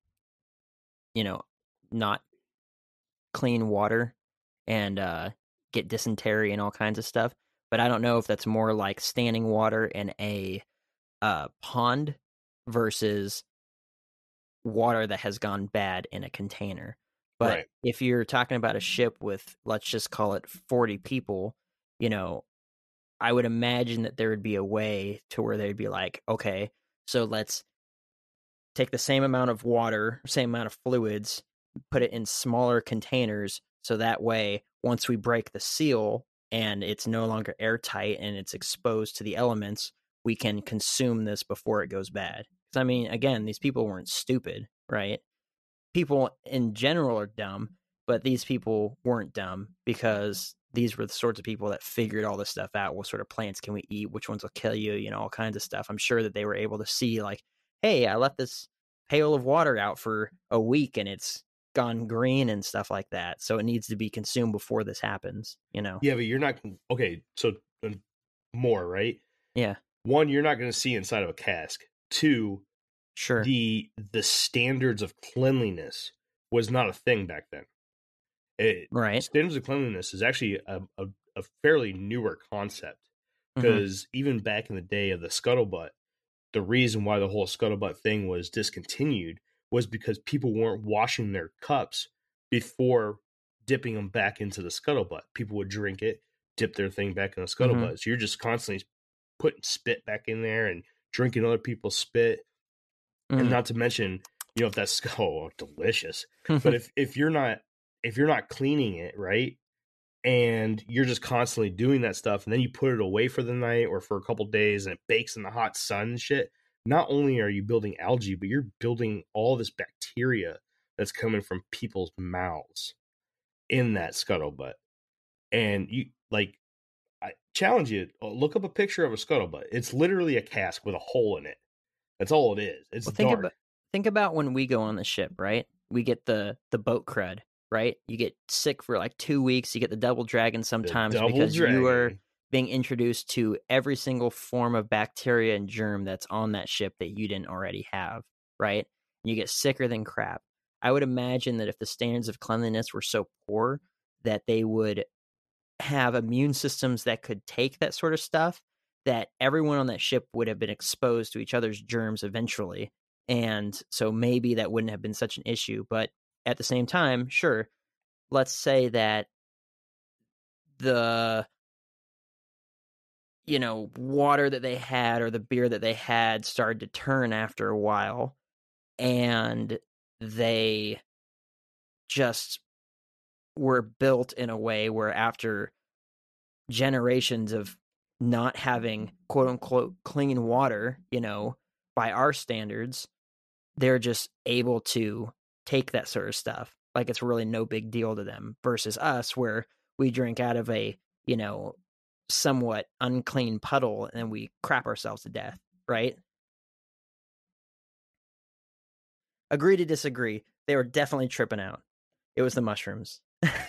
D: not clean water and get dysentery and all kinds of stuff. But I don't know if that's more like standing water in a pond versus water that has gone bad in a container. But
F: Right.
D: if you're talking about a ship with, let's just call it 40 people, I would imagine that there would be a way to where they'd be like, okay, so let's take the same amount of water, same amount of fluids, put it in smaller containers. So that way, once we break the seal and it's no longer airtight and it's exposed to the elements, we can consume this before it goes bad. Because, I mean, again, these people weren't stupid, right? People in general are dumb, but these people weren't dumb because these were the sorts of people that figured all this stuff out. What sort of plants can we eat? Which ones will kill you? All kinds of stuff. I'm sure that they were able to see, like, hey, I left this pail of water out for a week and it's gone green and stuff like that. So it needs to be consumed before this happens,
F: Yeah, but you're not okay. So more, right?
D: Yeah.
F: One, you're not going to see inside of a cask. Two,
D: sure,
F: the standards of cleanliness was not a thing back then.
D: Right.
F: Standards of cleanliness is actually a fairly newer concept, because even back in the day of the scuttlebutt, the reason why the whole scuttlebutt thing was discontinued was because people weren't washing their cups before dipping them back into the scuttlebutt. People would drink it, dip their thing back in the scuttlebutt. So you're just constantly putting spit back in there and drinking other people's spit. And not to mention, if that's delicious. But if you're not cleaning it, right, and you're just constantly doing that stuff, and then you put it away for the night or for a couple days and it bakes in the hot sun and shit, not only are you building algae, but you're building all this bacteria that's coming from people's mouths in that scuttlebutt. And I challenge you, look up a picture of a scuttlebutt. It's literally a cask with a hole in it. That's all it is. It's dark.
D: Think about when we go on the ship, right? We get the boat crud, right? You get sick for like 2 weeks. You get the double dragon sometimes you are being introduced to every single form of bacteria and germ that's on that ship that you didn't already have, right? You get sicker than crap. I would imagine that if the standards of cleanliness were so poor that they would have immune systems that could take that sort of stuff, that everyone on that ship would have been exposed to each other's germs eventually. And so maybe that wouldn't have been such an issue. But at the same time, sure, let's say that the water that they had or the beer that they had started to turn after a while, and they just were built in a way where after generations of not having quote unquote clean water, by our standards, they're just able to take that sort of stuff like it's really no big deal to them, versus us where we drink out of a, somewhat unclean puddle and we crap ourselves to death, right? Agree to disagree. They were definitely tripping out. It was the mushrooms.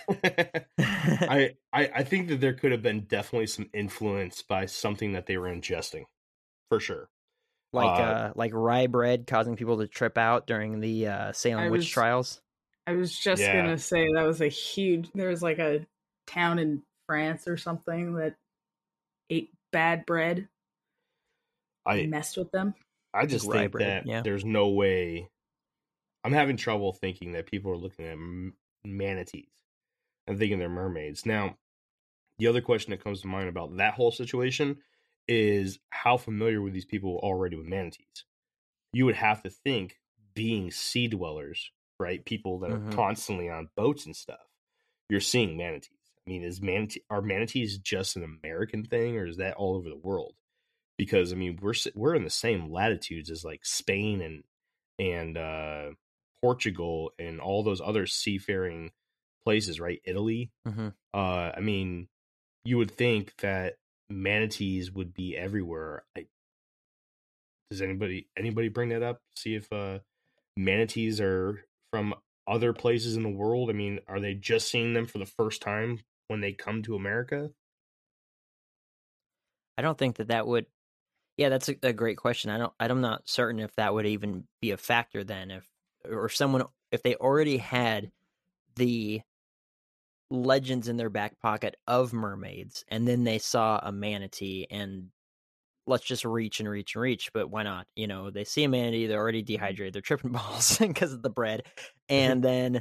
F: I think that there could have been definitely some influence by something that they were ingesting, for sure.
D: Like rye bread causing people to trip out during the Salem witch trials.
B: I was just gonna say that was there was like a town in France or something that ate bad bread. I messed with them.
F: I just think that there's no way. I'm having trouble thinking that people are looking at manatees and thinking they're mermaids. Now, the other question that comes to mind about that whole situation is how familiar were these people already with manatees? You would have to think, being sea dwellers, right? People that are constantly on boats and stuff, you're seeing manatees. I mean, are manatees just an American thing, or is that all over the world? because I mean we're in the same latitudes as like Spain and Portugal and all those other seafaring places, right? Italy.
D: Mm-hmm.
F: I mean, you would think that manatees would be everywhere. Does anybody bring that up? See if manatees are from other places in the world? I mean, are they just seeing them for the first time when they come to America?
D: I don't think that would. Yeah, that's a great question. I'm not certain if that would even be a factor then, if they already had the legends in their back pocket of mermaids, and then they saw a manatee, and let's just reach and reach and reach. But why not? You know, they see a manatee, they're already dehydrated, they're tripping balls because of the bread, and then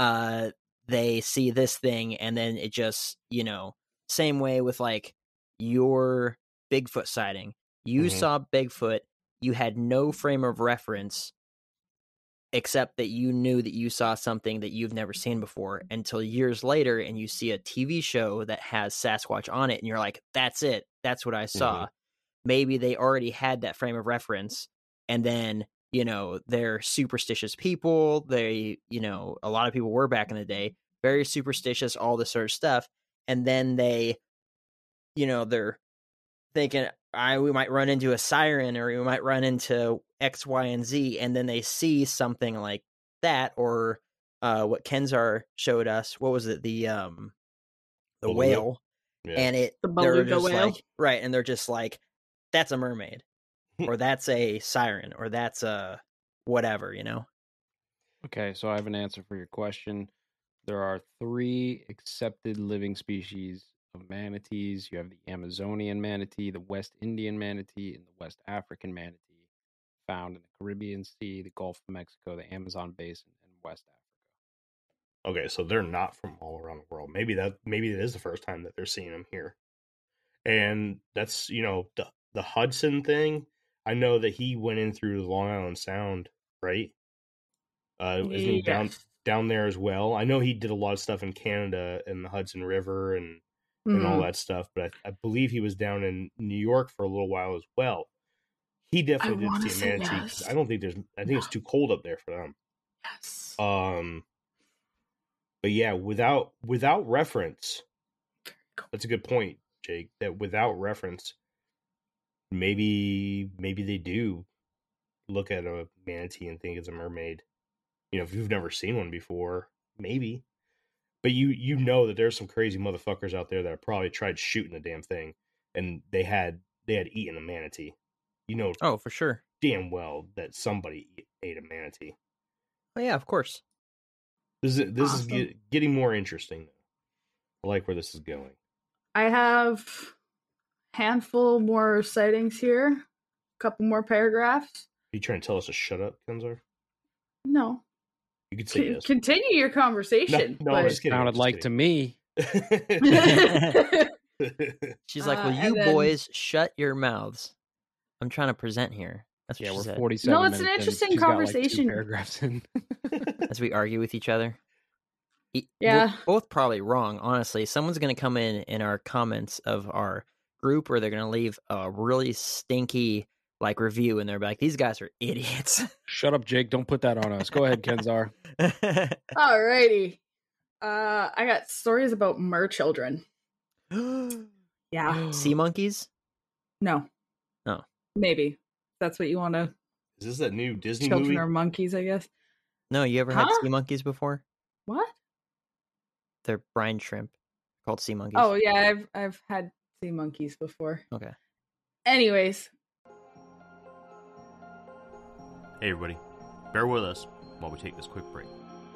D: they see this thing, and then it just, you know, same way with like your Bigfoot sighting. You saw Bigfoot, you had no frame of reference except that you knew that you saw something that you've never seen before until years later, and you see a TV show that has Sasquatch on it, and you're like, that's it. That's what I saw. Maybe they already had that frame of reference, and then, you know, they're superstitious people. They, you know, a lot of people were back in the day, very superstitious, all this sort of stuff. And then they, you know, they're thinking, we might run into a siren, or we might run into X, Y, and Z, and then they see something like that, or what Kenzar showed us. What was it? The whale, and
B: the beluga whale,
D: like, right? And they're just like, that's a mermaid, or that's a siren, or that's a whatever, you know.
C: Okay, so I have an answer for your question. There are 3 accepted living species of manatees. You have the Amazonian manatee, the West Indian manatee, and the West African manatee, found in the Caribbean Sea, the Gulf of Mexico, the Amazon Basin, and West Africa.
F: Okay, so they're not from all around the world. Maybe it is the first time that they're seeing them here. And that's, you know, the Hudson thing. I know that he went in through the Long Island Sound, right? Isn't he down there as well? I know he did a lot of stuff in Canada and the Hudson River and all that stuff, but I believe he was down in New York for a little while as well. He definitely didn't see a manatee. Yes. I think it's too cold up there for them.
B: Yes.
F: But yeah, without reference, that's a good point, Jake. That without reference, maybe they do look at a manatee and think it's a mermaid. You know, if you've never seen one before, maybe. But you know that there's some crazy motherfuckers out there that have probably tried shooting the damn thing, and they had eaten a manatee. You know,
D: oh, for sure,
F: damn well that somebody ate a manatee.
D: Oh yeah, of course.
F: This is getting more interesting. I like where this is going.
B: I have a handful more sightings here. A couple more paragraphs.
F: Are you trying to tell us to shut up, Kenzar?
B: No.
F: You could say yes.
B: Continue your conversation.
F: No, I'm just kidding.
C: Sounded like to me.
D: She's like, "Will you boys shut your mouths? I'm trying to present here." That's what she said.
C: 47
B: no, it's an interesting conversation.
C: Got, like, 2 paragraphs in.
D: As we argue with each other.
B: Yeah.
D: We're both probably wrong, honestly. Someone's going to come in our comments of our group, or they're going to leave a really stinky like review, and they're like, "These guys are idiots."
C: Shut up, Jake. Don't put that on us. Go ahead, Kenzar.
B: Alrighty. I got stories about mer children. Yeah.
D: Sea monkeys?
B: No.
D: Oh.
B: Maybe. That's what you want to...
F: Is this that new Disney
B: children
F: movie?
B: Children are monkeys, I guess.
D: No, you ever had sea monkeys before?
B: What?
D: They're brine shrimp called sea monkeys.
B: Oh, yeah, I've had sea monkeys before.
D: Okay.
B: Anyways.
E: Hey, everybody. Bear with us while we take this quick break.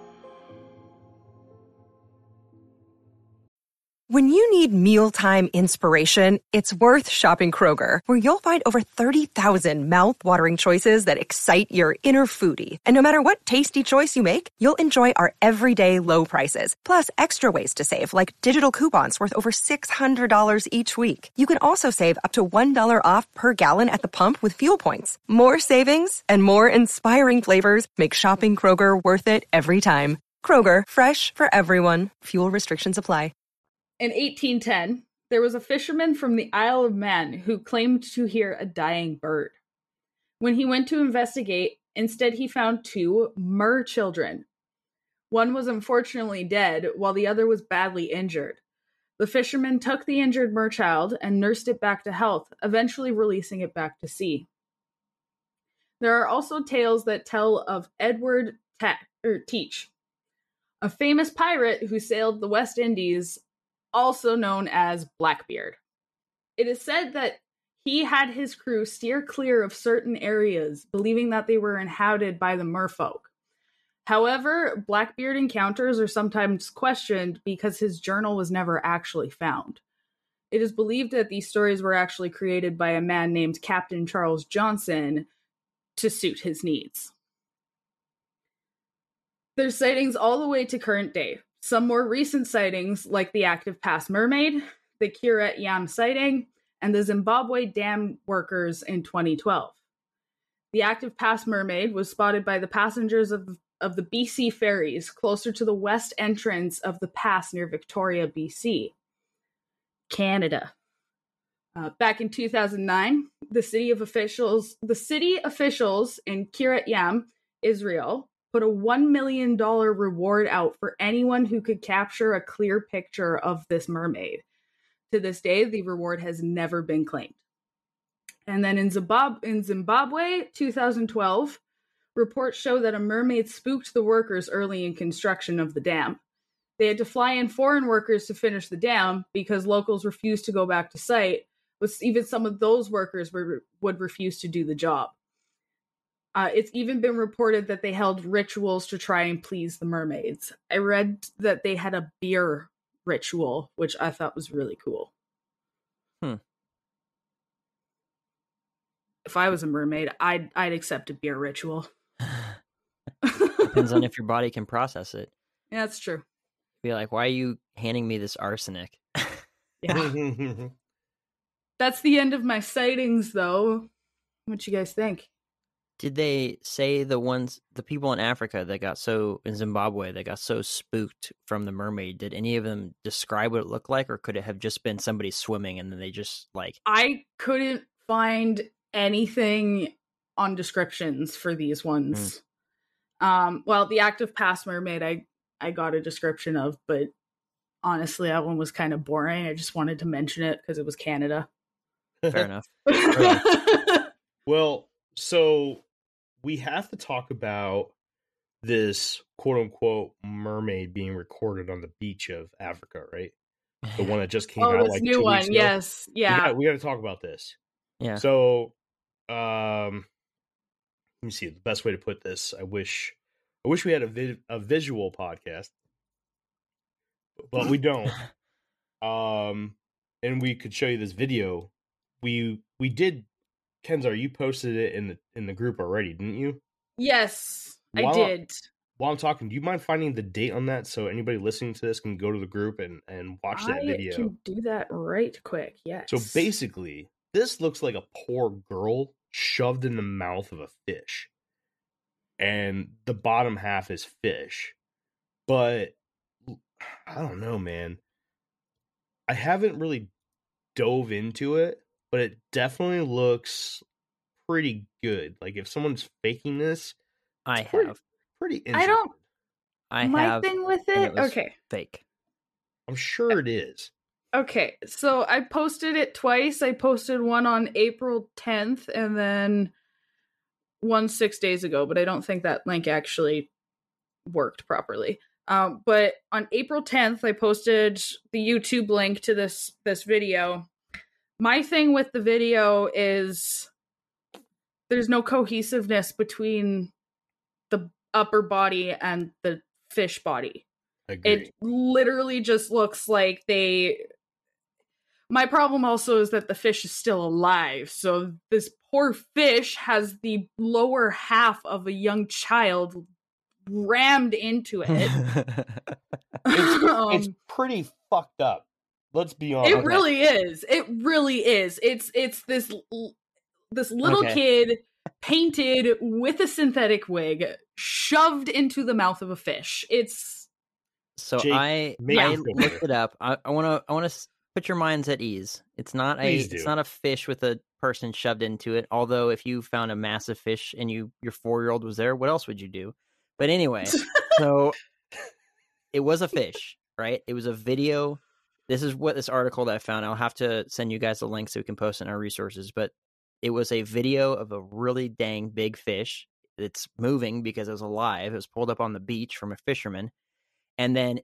G: When you need mealtime inspiration, it's worth shopping Kroger, where you'll find over 30,000 mouth-watering choices that excite your inner foodie. And no matter what tasty choice you make, you'll enjoy our everyday low prices, plus extra ways to save, like digital coupons worth over $600 each week. You can also save up to $1 off per gallon at the pump with fuel points. More savings and more inspiring flavors make shopping Kroger worth it every time. Kroger, fresh for everyone. Fuel restrictions apply.
B: In 1810, There was a fisherman from the Isle of Man who claimed to hear a dying bird. When he went to investigate, instead he found 2 mer children. One was unfortunately dead, while the other was badly injured. The fisherman took the injured mer child and nursed it back to health, eventually releasing it back to sea. There are also tales that tell of Edward Teach, a famous pirate who sailed the West Indies, also known as Blackbeard. It is said that he had his crew steer clear of certain areas, believing that they were inhabited by the merfolk. However, Blackbeard encounters are sometimes questioned because his journal was never actually found. It is believed that these stories were actually created by a man named Captain Charles Johnson to suit his needs. There's sightings all the way to current day. Some more recent sightings, like the active past mermaid, the Kiret Yam sighting, and the Zimbabwe dam workers in 2012. The active past mermaid was spotted by the passengers of the BC ferries closer to the west entrance of the pass near Victoria, BC, Canada. Back in 2009, the city officials in Kiryat Yam, Israel, put a $1 million reward out for anyone who could capture a clear picture of this mermaid. To this day, the reward has never been claimed. And then in Zimbabwe, 2012, reports show that a mermaid spooked the workers early in construction of the dam. They had to fly in foreign workers to finish the dam because locals refused to go back to site, with even some of those workers would refuse to do the job. It's even been reported that they held rituals to try and please the mermaids. I read that they had a beer ritual, which I thought was really cool. If I was a mermaid, I'd accept a beer ritual.
D: Depends on if your body can process it.
B: Yeah, that's true.
D: Be like, why are you handing me this arsenic?
B: Yeah. That's the end of my sightings, though. What you guys think?
D: Did they say the people in Africa in Zimbabwe that got so spooked from the mermaid, did any of them describe what it looked like, or could it have just been somebody swimming and then they just like...
B: I couldn't find anything on descriptions for these ones. Well, the active past mermaid I got a description of, but honestly, that one was kind of boring. I just wanted to mention it because it was Canada.
D: Fair enough.
F: Well, so we have to talk about this quote-unquote mermaid being recorded on the beach of Africa, right? The one that just came out like 2 weeks ago.
B: Yes, yeah.
F: We got to talk about this.
D: Yeah.
F: So, let me see the best way to put this. I wish we had a visual podcast, but we don't. And we could show you this video. We did. Kenzar, you posted it in the group already, didn't you?
B: Yes, I did.
F: While I'm talking, do you mind finding the date on that so anybody listening to this can go to the group and watch that video?
B: I can do that right quick, yes.
F: So basically, this looks like a poor girl shoved in the mouth of a fish. And the bottom half is fish. But I don't know, man. I haven't really dove into it, but it definitely looks pretty good. Like if someone's faking this, pretty interesting.
B: My thing with it, okay.
D: Fake.
F: I'm sure it is.
B: Okay, so I posted it twice. I posted one on April 10th and then one 6 days ago, but I don't think that link actually worked properly. But on April 10th, I posted the YouTube link to this video. My thing with the video is there's no cohesiveness between the upper body and the fish body.
F: Agreed.
B: It literally just looks like My problem also is that the fish is still alive, so this poor fish has the lower half of a young child rammed into it.
F: It's pretty fucked up. Let's be honest.
B: It really is. It really is. It's this little kid painted with a synthetic wig shoved into the mouth of a fish. It's
D: so
F: Jake,
D: I looked it up. I want to put your minds at ease. It's not
F: Please do.
D: it's not a fish with a person shoved into it. Although if you found a massive fish and your 4-year-old was there, what else would you do? But anyway, so it was a fish, right? It was a video. This is what this article that I found. I'll have to send you guys the link so we can post it in our resources. But it was a video of a really dang big fish. It's moving because it was alive. It was pulled up on the beach from a fisherman. And then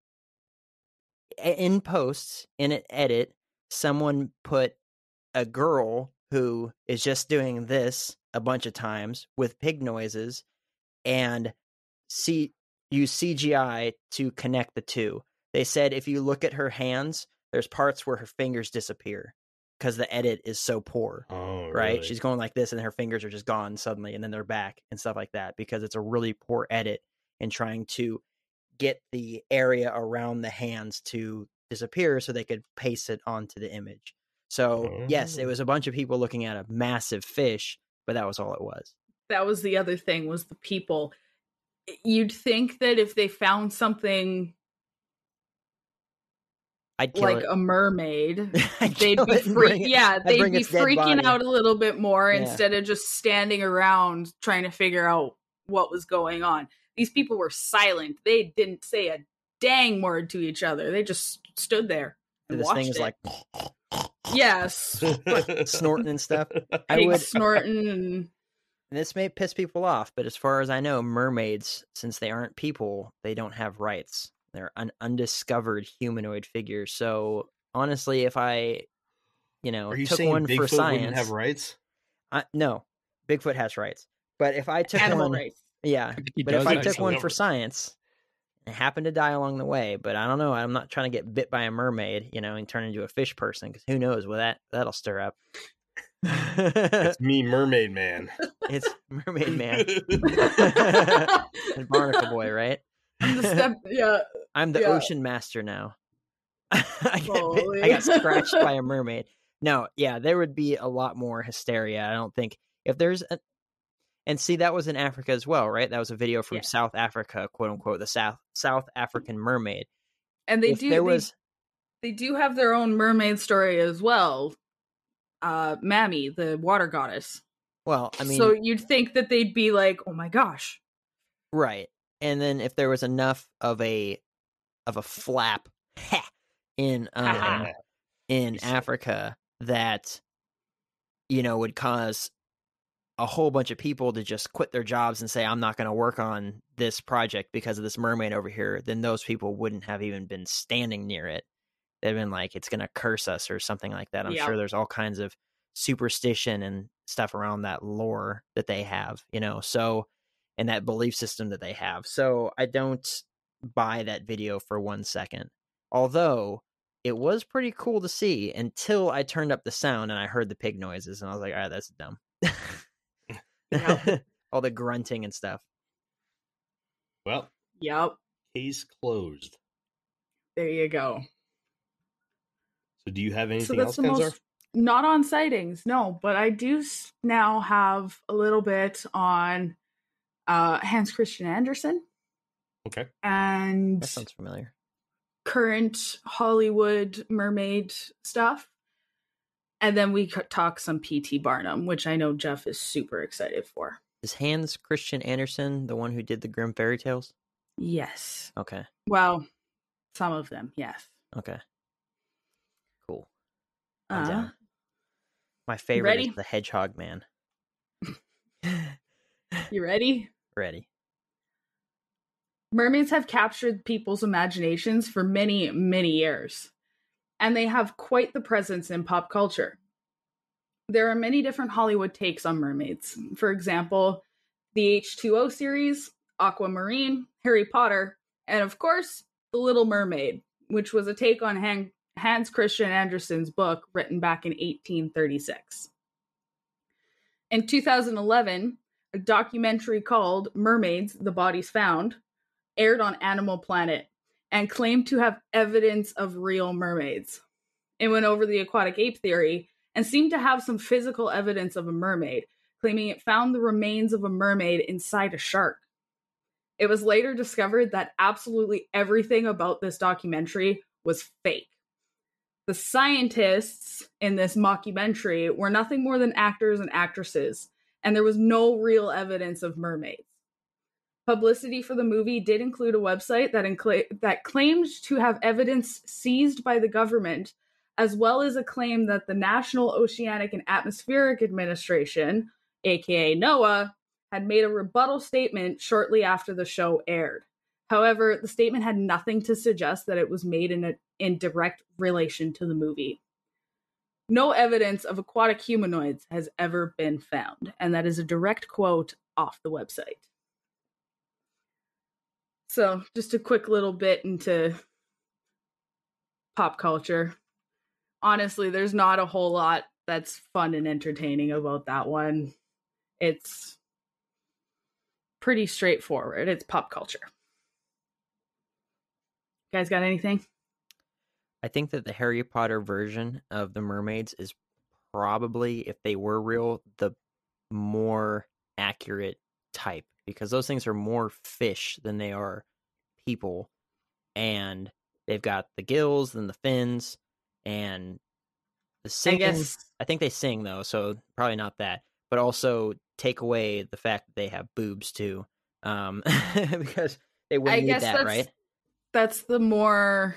D: in post, in an edit, someone put a girl who is just doing this a bunch of times with pig noises and use CGI to connect the two. They said if you look at her hands, there's parts where her fingers disappear because the edit is so poor.
F: Oh,
D: right?
F: really?
D: She's going like this and her fingers are just gone suddenly and then they're back and stuff like that because it's a really poor edit in trying to get the area around the hands to disappear so they could paste it onto the image. So, yes, it was a bunch of people looking at a massive fish, but that was all it was.
B: That was the other thing, was the people. You'd think that if they found something like a mermaid, they'd be freaking out a little bit more instead of just standing around trying to figure out what was going on. These people were silent. They didn't say a dang word to each other. They just stood there and
D: this
B: watched
D: thing is
B: it.
D: like
B: yes,
D: snorting and stuff.
B: Snorting and
D: this may piss people off, but as far as I know, mermaids, since they aren't people, they don't have rights. They're an undiscovered humanoid figure. So honestly, if I,
F: Are you
D: took
F: saying
D: one
F: Bigfoot
D: for science,
F: wouldn't have rights?
D: No, Bigfoot has rights. But if I took
B: animal
D: one,
B: rights.
D: yeah.
C: He
D: But
C: does
D: if I
C: have
D: took
C: some
D: one
C: number.
D: for science, and happened to die along the way, but I don't know. I'm not trying to get bit by a mermaid, and turn into a fish person because who knows what that'll stir up.
F: It's me, Mermaid Man.
D: It's Mermaid Man and Barnacle Boy, right? I'm the ocean master now. I got scratched by a mermaid. No, yeah, there would be a lot more hysteria. I don't think if there's and see, that was in Africa as well, right? That was a video from South Africa, quote unquote, the South African mermaid.
B: And they do have their own mermaid story as well. Mammy, the water goddess.
D: Well, I mean,
B: so you'd think that they'd be like, "Oh my gosh!"
D: Right, and then if there was enough of a flap in Africa that would cause a whole bunch of people to just quit their jobs and say, I'm not going to work on this project because of this mermaid over here, then those people wouldn't have even been standing near it. They've been like, it's going to curse us or something like that. I'm sure there's all kinds of superstition and stuff around that lore that they have, so, and that belief system that they have. So I don't buy that video for 1 second. Although it was pretty cool to see until I turned up the sound and I heard the pig noises and I was like, all right, that's dumb. All the grunting and stuff.
F: Well, case closed.
B: There you go.
F: So do you have anything else, Kenzar?
B: Not on sightings, no, but I do now have a little bit on Hans Christian Andersen.
F: Okay.
B: And
D: that sounds familiar.
B: Current Hollywood mermaid stuff. And then we could talk some P.T. Barnum, which I know Jeff is super excited for.
D: Is Hans Christian Andersen the one who did the Grimm fairy tales?
B: Yes.
D: Okay.
B: Well, some of them, yes.
D: Okay. Cool. My favorite
B: ready?
D: is the Hedgehog Man.
B: You ready?
D: Ready.
B: Mermaids have captured people's imaginations for many, many years, and they have quite the presence in pop culture. There are many different Hollywood takes on mermaids. For example, the H2O series, Aquamarine, Harry Potter, and of course, The Little Mermaid, which was a take on Hans Christian Andersen's book written back in 1836. In 2011, a documentary called Mermaids, The Bodies Found aired on Animal Planet and claimed to have evidence of real mermaids. It went over the aquatic ape theory and seemed to have some physical evidence of a mermaid, claiming it found the remains of a mermaid inside a shark. It was later discovered that absolutely everything about this documentary was fake. The scientists in this mockumentary were nothing more than actors and actresses, and there was no real evidence of mermaids. Publicity for the movie did include a website that claimed to have evidence seized by the government, as well as a claim that the National Oceanic and Atmospheric Administration, aka NOAA, had made a rebuttal statement shortly after the show aired. However, the statement had nothing to suggest that it was made in direct relation to the movie. No evidence of aquatic humanoids has ever been found, and that is a direct quote off the website. So, just a quick little bit into pop culture. Honestly, there's not a whole lot that's fun and entertaining about that one. It's pretty straightforward. It's pop culture. You guys got anything?
D: I think that the Harry Potter version of the mermaids is probably, if they were real, the more accurate type, because those things are more fish than they are people, and they've got the gills and the fins and the singing. I think they sing though, so probably not that, but also take away the fact that they have boobs too, because they wouldn't need that, right?
B: That's the more,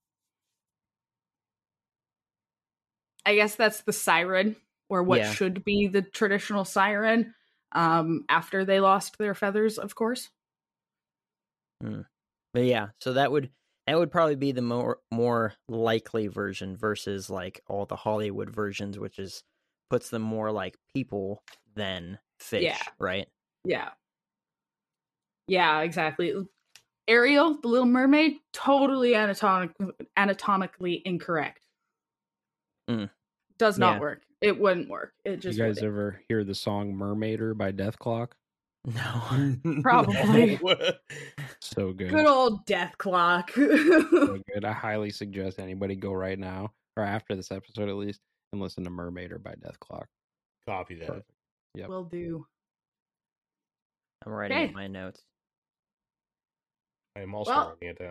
B: I guess that's the siren, or what should be the traditional siren, after they lost their feathers, of course.
D: But yeah, so that would probably be the more likely version versus like all the Hollywood versions, which puts them more like people than fish, right?
B: Yeah. Yeah, exactly. Ariel, the Little Mermaid, totally anatomically incorrect. Does not work. It wouldn't work. It just.
C: You guys ever hear the song "Mermaider" by Death Clock?
D: No.
B: Probably.
C: So good.
B: Good old Death Clock.
C: So good. I highly suggest anybody go right now, or after this episode at least, and listen to "Mermaider" by Death Clock.
F: Copy that.
C: Perfect. Yep.
B: Will do.
D: I'm writing in my notes.
F: I am also writing it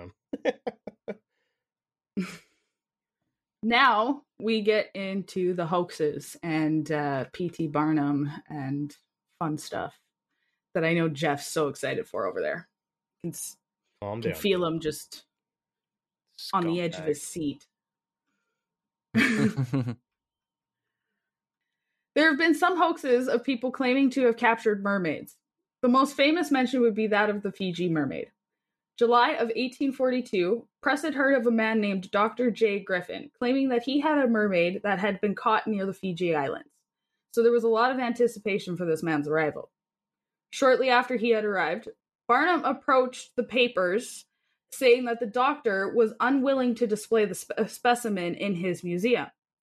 F: down.
B: Now we get into the hoaxes and P.T. Barnum and fun stuff that I know Jeff's so excited for over there. Can feel him just on the edge of his seat. There have been some hoaxes of people claiming to have captured mermaids. The most famous mention would be that of the Fiji mermaid. July of 1842, press had heard of a man named Dr. J. Griffin, claiming that he had a mermaid that had been caught near the Fiji Islands. So there was a lot of anticipation for this man's arrival. Shortly after he had arrived, Barnum approached the papers, saying that the doctor was unwilling to display the specimen in his museum.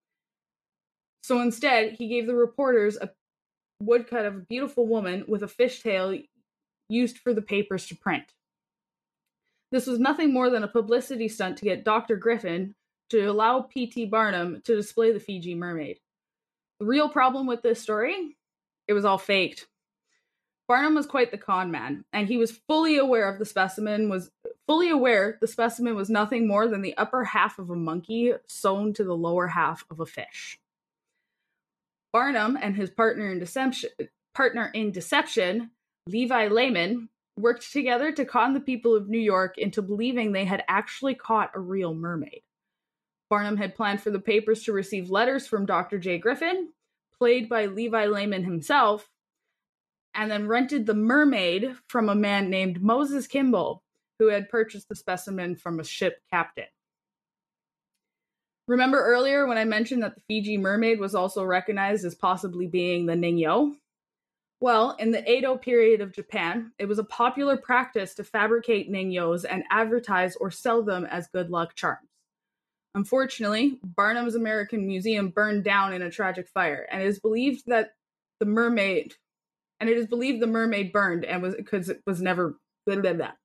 B: So instead, he gave the reporters a woodcut of a beautiful woman with a fishtail used for the papers to print. This was nothing more than a publicity stunt to get Dr. Griffin to allow P.T. Barnum to display the Fiji mermaid. The real problem with this story? It was all faked. Barnum was quite the con man, and he was fully aware the specimen was nothing more than the upper half of a monkey sewn to the lower half of a fish. Barnum and his partner in deception, Levi Lehman, worked together to con the people of New York into believing they had actually caught a real mermaid. Barnum had planned for the papers to receive letters from Dr. J. Griffin, played by Levi Lehman himself, and then rented the mermaid from a man named Moses Kimball, who had purchased the specimen from a ship captain. Remember earlier when I mentioned that the Fiji mermaid was also recognized as possibly being the Ningyo? Well, in the Edo period of Japan, it was a popular practice to fabricate Ningyos and advertise or sell them as good luck charms. Unfortunately, Barnum's American Museum burned down in a tragic fire, and it is believed the mermaid burned and was never. Blah, blah, blah.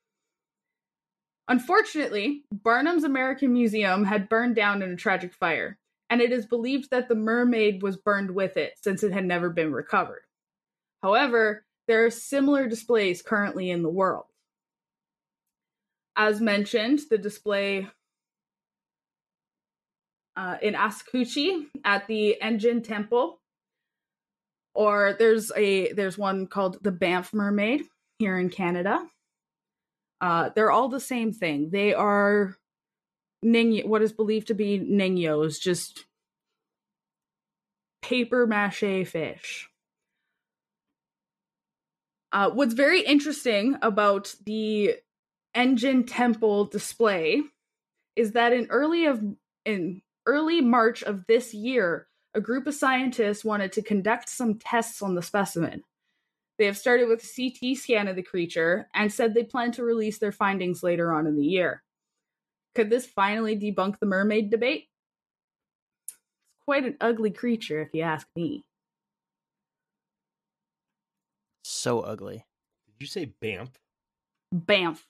B: Unfortunately, Barnum's American Museum had burned down in a tragic fire, and it is believed that the mermaid was burned with it since it had never been recovered. However, there are similar displays currently in the world. As mentioned, the display in Askuchi at the Engine Temple. Or there's one called the Banff Mermaid here in Canada. They're all the same thing. They are what is believed to be ningyos, just paper mache fish. What's very interesting about the Engine Temple display is that in early March of this year, a group of scientists wanted to conduct some tests on the specimen. They have started with a CT scan of the creature and said they plan to release their findings later on in the year. Could this finally debunk the mermaid debate? It's quite an ugly creature, if you ask me.
D: So ugly.
F: Did you say Banff?
B: Banff.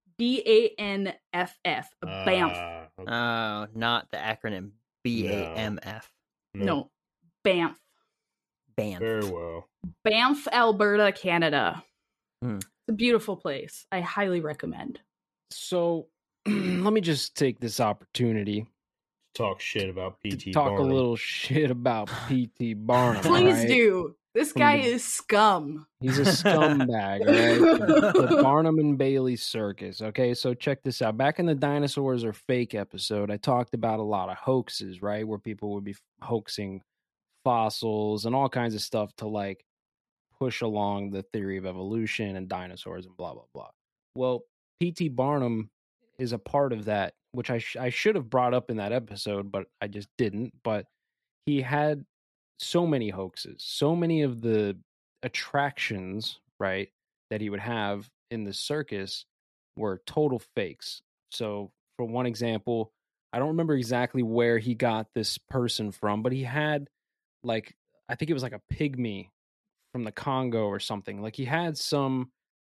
B: BANFF. Banff.
F: Okay.
D: Not the acronym BAMF.
B: No. Banff.
D: Banff.
F: Very well.
B: Banff, Alberta, Canada.
D: Hmm.
B: It's a beautiful place. I highly recommend.
C: So let me just take this opportunity
F: Talk shit about
C: to
F: P.T.
C: talk
F: Barnum.
C: a little shit about P.T. Barnum.
B: Please
C: right?
B: do. This guy is scum.
C: He's a scumbag, right? The Barnum and Bailey Circus. Okay, so check this out. Back in the Dinosaurs Are Fake episode, I talked about a lot of hoaxes, right? Where people would be hoaxing fossils and all kinds of stuff to like push along the theory of evolution and dinosaurs and blah, blah, blah. Well, P.T. Barnum is a part of that, which I should have brought up in that episode, but I just didn't. But he had so many hoaxes, so many of the attractions, right, that he would have in the circus were total fakes. So, for one example, I don't remember exactly where he got this person from, but he had like, I think it was like a pygmy from the Congo or something. Like he had some,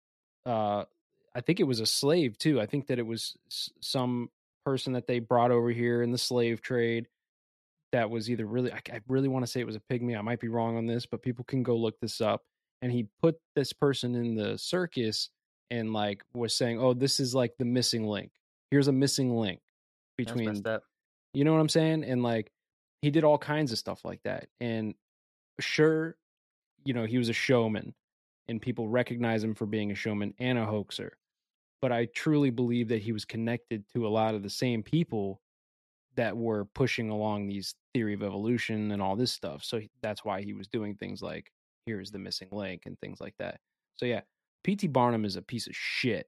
C: I think it was a slave too. I think that it was some person that they brought over here in the slave trade that was either really, I really want to say it was a pygmy. I might be wrong on this, but people can go look this up. And he put this person in the circus and like was saying, oh, this is like the missing link. Here's a missing link between,
D: That's messed up.
C: you know what I'm saying? And like, he did all kinds of stuff like that. And sure, you know, he was a showman and people recognize him for being a showman and a hoaxer. But I truly believe that he was connected to a lot of the same people that were pushing along these theory of evolution and all this stuff. So that's why he was doing things like, here's the missing link and things like that. So yeah, P.T. Barnum is a piece of shit.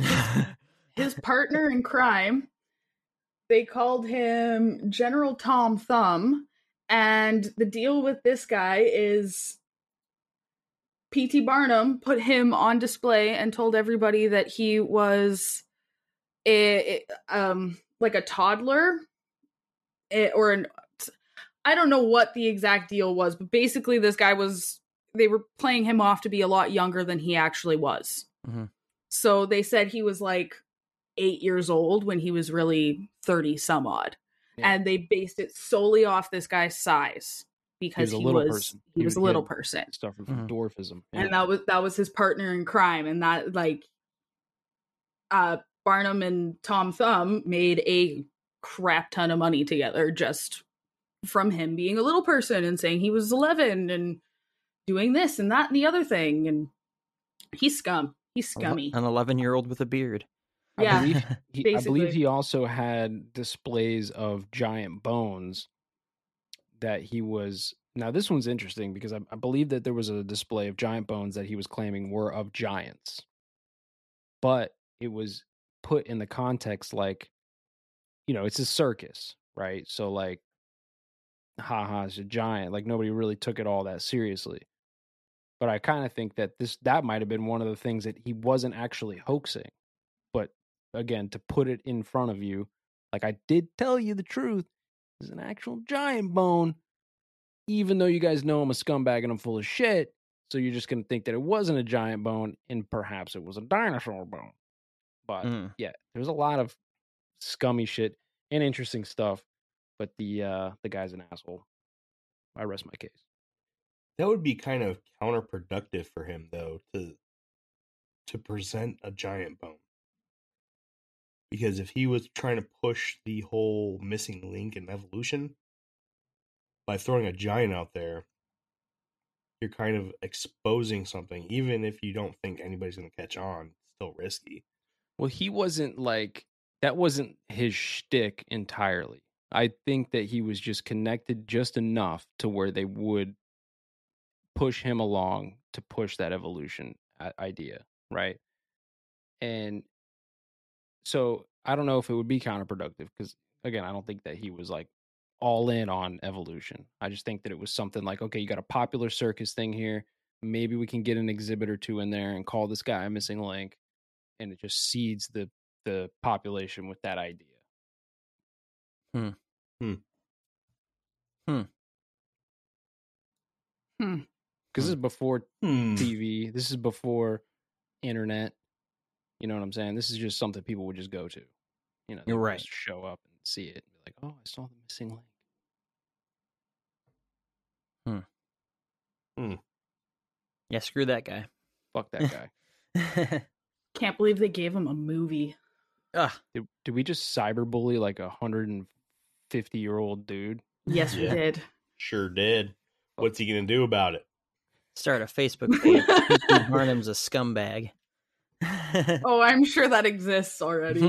B: His partner in crime, they called him General Tom Thumb. And the deal with this guy is P.T. Barnum put him on display and told everybody that he was like a toddler. I don't know what the exact deal was, but basically this guy they were playing him off to be a lot younger than he actually was.
D: Mm-hmm.
B: So they said he was like 8 years old when he was really 30 some odd. Yeah. And they based it solely off this guy's size because he was a little person.
C: Suffered from dwarfism. Yeah.
B: And that was his partner in crime. And that like Barnum and Tom Thumb made a crap ton of money together just from him being a little person and saying he was 11 and doing this and that and the other thing. And he's scum. He's scummy.
D: An 11-year-old with a beard.
B: Yeah,
C: I believe he also had displays of giant bones that he was. Now, this one's interesting because I believe that there was a display of giant bones that he was claiming were of giants. But it was put in the context like, you know, it's a circus, right? So like, haha, it's a giant. Like nobody really took it all that seriously. But I kind of think that that might have been one of the things that he wasn't actually hoaxing. But again, to put it in front of you, like I did tell you the truth, is an actual giant bone, even though you guys know I'm a scumbag and I'm full of shit. So you're just going to think that it wasn't a giant bone and perhaps it was a dinosaur bone. But yeah, there's a lot of scummy shit and interesting stuff. But the guy's an asshole. I rest my case.
F: That would be kind of counterproductive for him, though, to present a giant bone. Because if he was trying to push the whole missing link in evolution, by throwing a giant out there, you're kind of exposing something. Even if you don't think anybody's going to catch on, it's still risky.
C: Well, he wasn't like, that wasn't his shtick entirely. I think that he was just connected just enough to where they would push him along to push that evolution idea, right? And so I don't know if it would be counterproductive because, again, I don't think that he was like all in on evolution. I just think that it was something like, okay, you got a popular circus thing here. Maybe we can get an exhibit or two in there and call this guy a missing link, and it just seeds the population with that idea. Because this is before TV. This is before internet. You know what I'm saying? This is just something people would just go to. You know,
D: You're right.
C: Just show up and see it and be like, oh, I saw the missing link.
D: Yeah, screw that guy.
C: Fuck that guy.
B: Can't believe they gave him a movie.
D: Ugh.
C: Did we just cyberbully like 150-year-old dude?
B: Yes, we did.
F: Sure did. What's he going to do about it?
D: Start a Facebook page. P.T. Barnum's a scumbag.
B: Oh, I'm sure that exists already.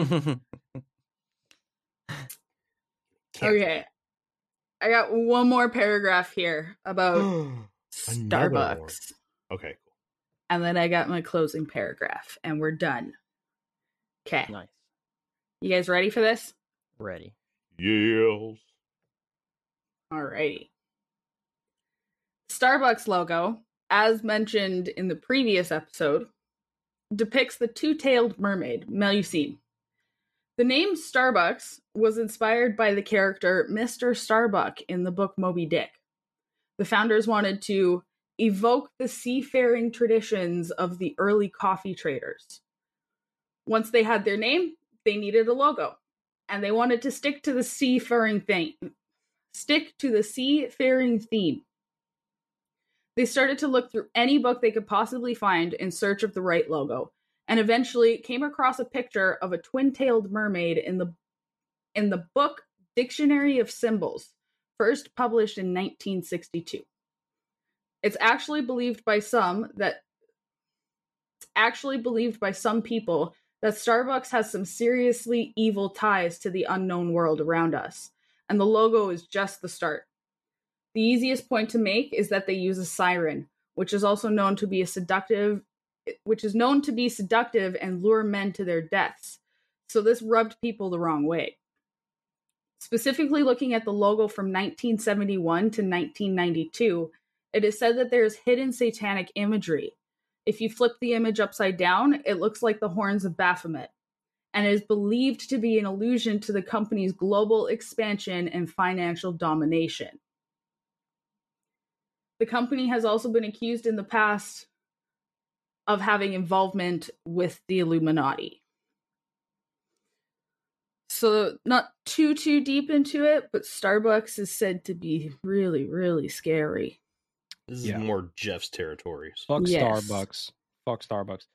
B: Okay. I got one more paragraph here about Starbucks.
F: Okay, cool.
B: And then I got my closing paragraph, and we're done. Okay.
D: Nice.
B: You guys ready for this?
D: Ready.
F: Yes.
B: Alrighty. Starbucks logo, as mentioned in the previous episode, depicts the two-tailed mermaid, Melusine. The name Starbucks was inspired by the character Mr. Starbuck in the book Moby Dick. The founders wanted to evoke the seafaring traditions of the early coffee traders. Once they had their name, they needed a logo, and they wanted to stick to the seafaring theme. They started to look through any book they could possibly find in search of the right logo, and eventually came across a picture of a twin-tailed mermaid in the book Dictionary of Symbols, first published in 1962. It's actually believed by some people that Starbucks has some seriously evil ties to the unknown world around us, and the logo is just the start. The easiest point to make is that they use a siren, which is known to be seductive and lure men to their deaths. So this rubbed people the wrong way. Specifically looking at the logo from 1971 to 1992, it is said that there is hidden satanic imagery. If you flip the image upside down, it looks like the horns of Baphomet, and is believed to be an allusion to the company's global expansion and financial domination. The company has also been accused in the past of having involvement with the Illuminati. So not too deep into it, but Starbucks is said to be really, really scary.
F: This is more Jeff's territories.
C: Fuck
B: Yes.
C: Starbucks. Fuck Starbucks.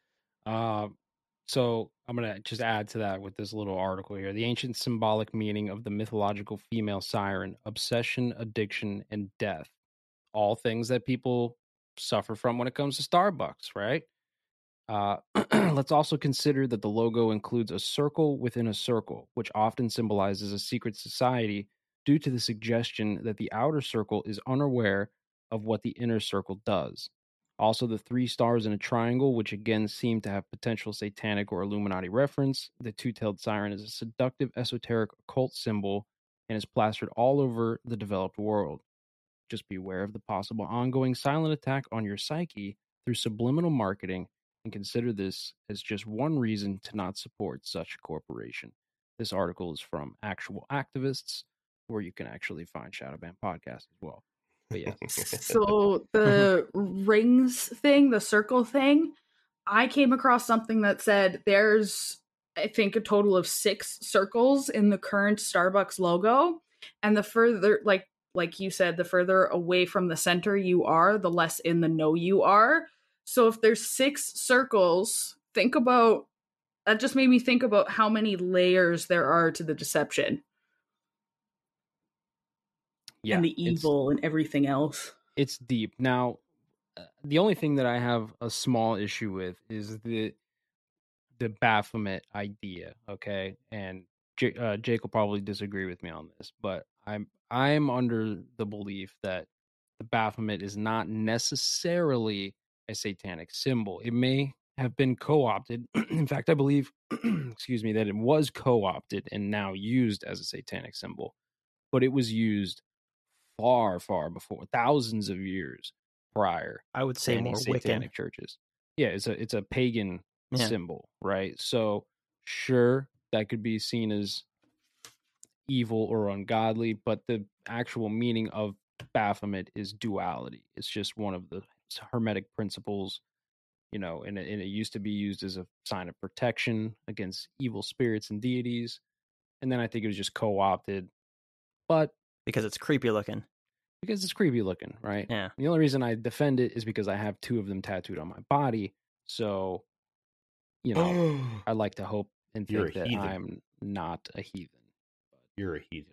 C: So I'm going to just add to that with this little article here. The ancient symbolic meaning of the mythological female siren, obsession, addiction, and death. All things that people suffer from when it comes to Starbucks, right? Let's also consider that the logo includes a circle within a circle, which often symbolizes a secret society due to the suggestion that the outer circle is unaware of what the inner circle does. Also, the 3 stars in a triangle, which again seem to have potential satanic or Illuminati reference. The two-tailed siren is a seductive, esoteric, occult symbol and is plastered all over the developed world. Just be aware of the possible ongoing silent attack on your psyche through subliminal marketing, and consider this as just one reason to not support such a corporation. This article is from actual activists, where you can actually find Shadowban Podcast as well. But yeah.
B: So the rings thing, the circle thing, I came across something that said there's, I think, a total of 6 circles in the current Starbucks logo. And the further, like you said, the further away from the center you are, the less in the know you are. So if there's 6 circles, think about that just made me think about how many layers there are to the deception and the evil and everything else.
C: It's deep. Now, the only thing that I have a small issue with is the Baphomet idea, okay? And Jake will probably disagree with me on this, but I'm under the belief that the Baphomet is not necessarily a satanic symbol. It may have been co-opted. In fact, I believe, excuse me, that it was co-opted and now used as a satanic symbol, but it was used far, far before, thousands of years prior.
D: I would say
C: to any
D: more
C: satanic
D: Wiccan.
C: churches. Yeah, it's a pagan
D: Yeah.
C: symbol, right? So sure, that could be seen as evil or ungodly, but the actual meaning of Baphomet is duality. It's just one of the Hermetic principles, you know, and it used to be used as a sign of protection against evil spirits and deities. And then I think it was just co-opted, but
D: Because it's creepy looking.
C: because it's creepy looking, right?
D: Yeah.
C: The only reason I defend it is because I have 2 of them tattooed on my body. So, you know, I like to hope and
F: You're
C: think
F: a
C: that
F: heathen.
C: I'm not a heathen.
F: You're a heathen.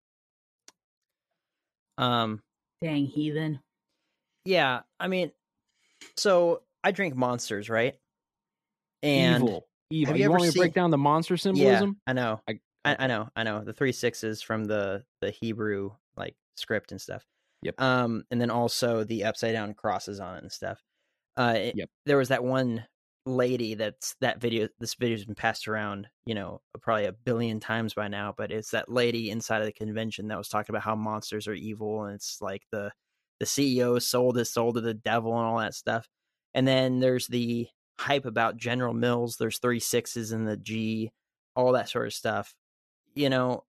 B: Dang heathen.
D: Yeah, I mean, so I drink Monsters, right? And
C: Evil.
D: have
C: You
D: you
C: want
D: ever
C: me to break
D: seen-
C: down the monster symbolism?
D: Yeah, I know.
C: Okay.
D: I know. The 3 6s from the Hebrew like script and stuff.
C: Yep.
D: And then also the upside down crosses on it and stuff.
C: Yep.
D: There was that one lady this video's been passed around, you know, probably a billion times by now, but it's that lady inside of the convention that was talking about how monsters are evil, and it's like the CEO sold his soul to the devil and all that stuff. And then there's the hype about General Mills, there's 3 6s in the G, all that sort of stuff. You know,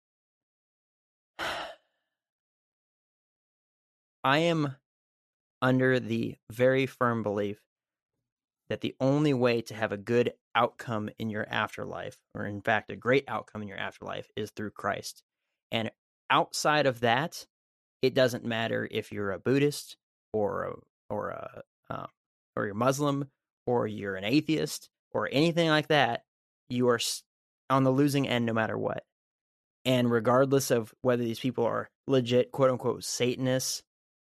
D: I am under the very firm belief that the only way to have a good outcome in your afterlife, or in fact, a great outcome in your afterlife, is through Christ. And outside of that, it doesn't matter if you're a Buddhist or you're Muslim or you're an atheist or anything like that. You are on the losing end no matter what. And regardless of whether these people are legit, quote unquote, Satanists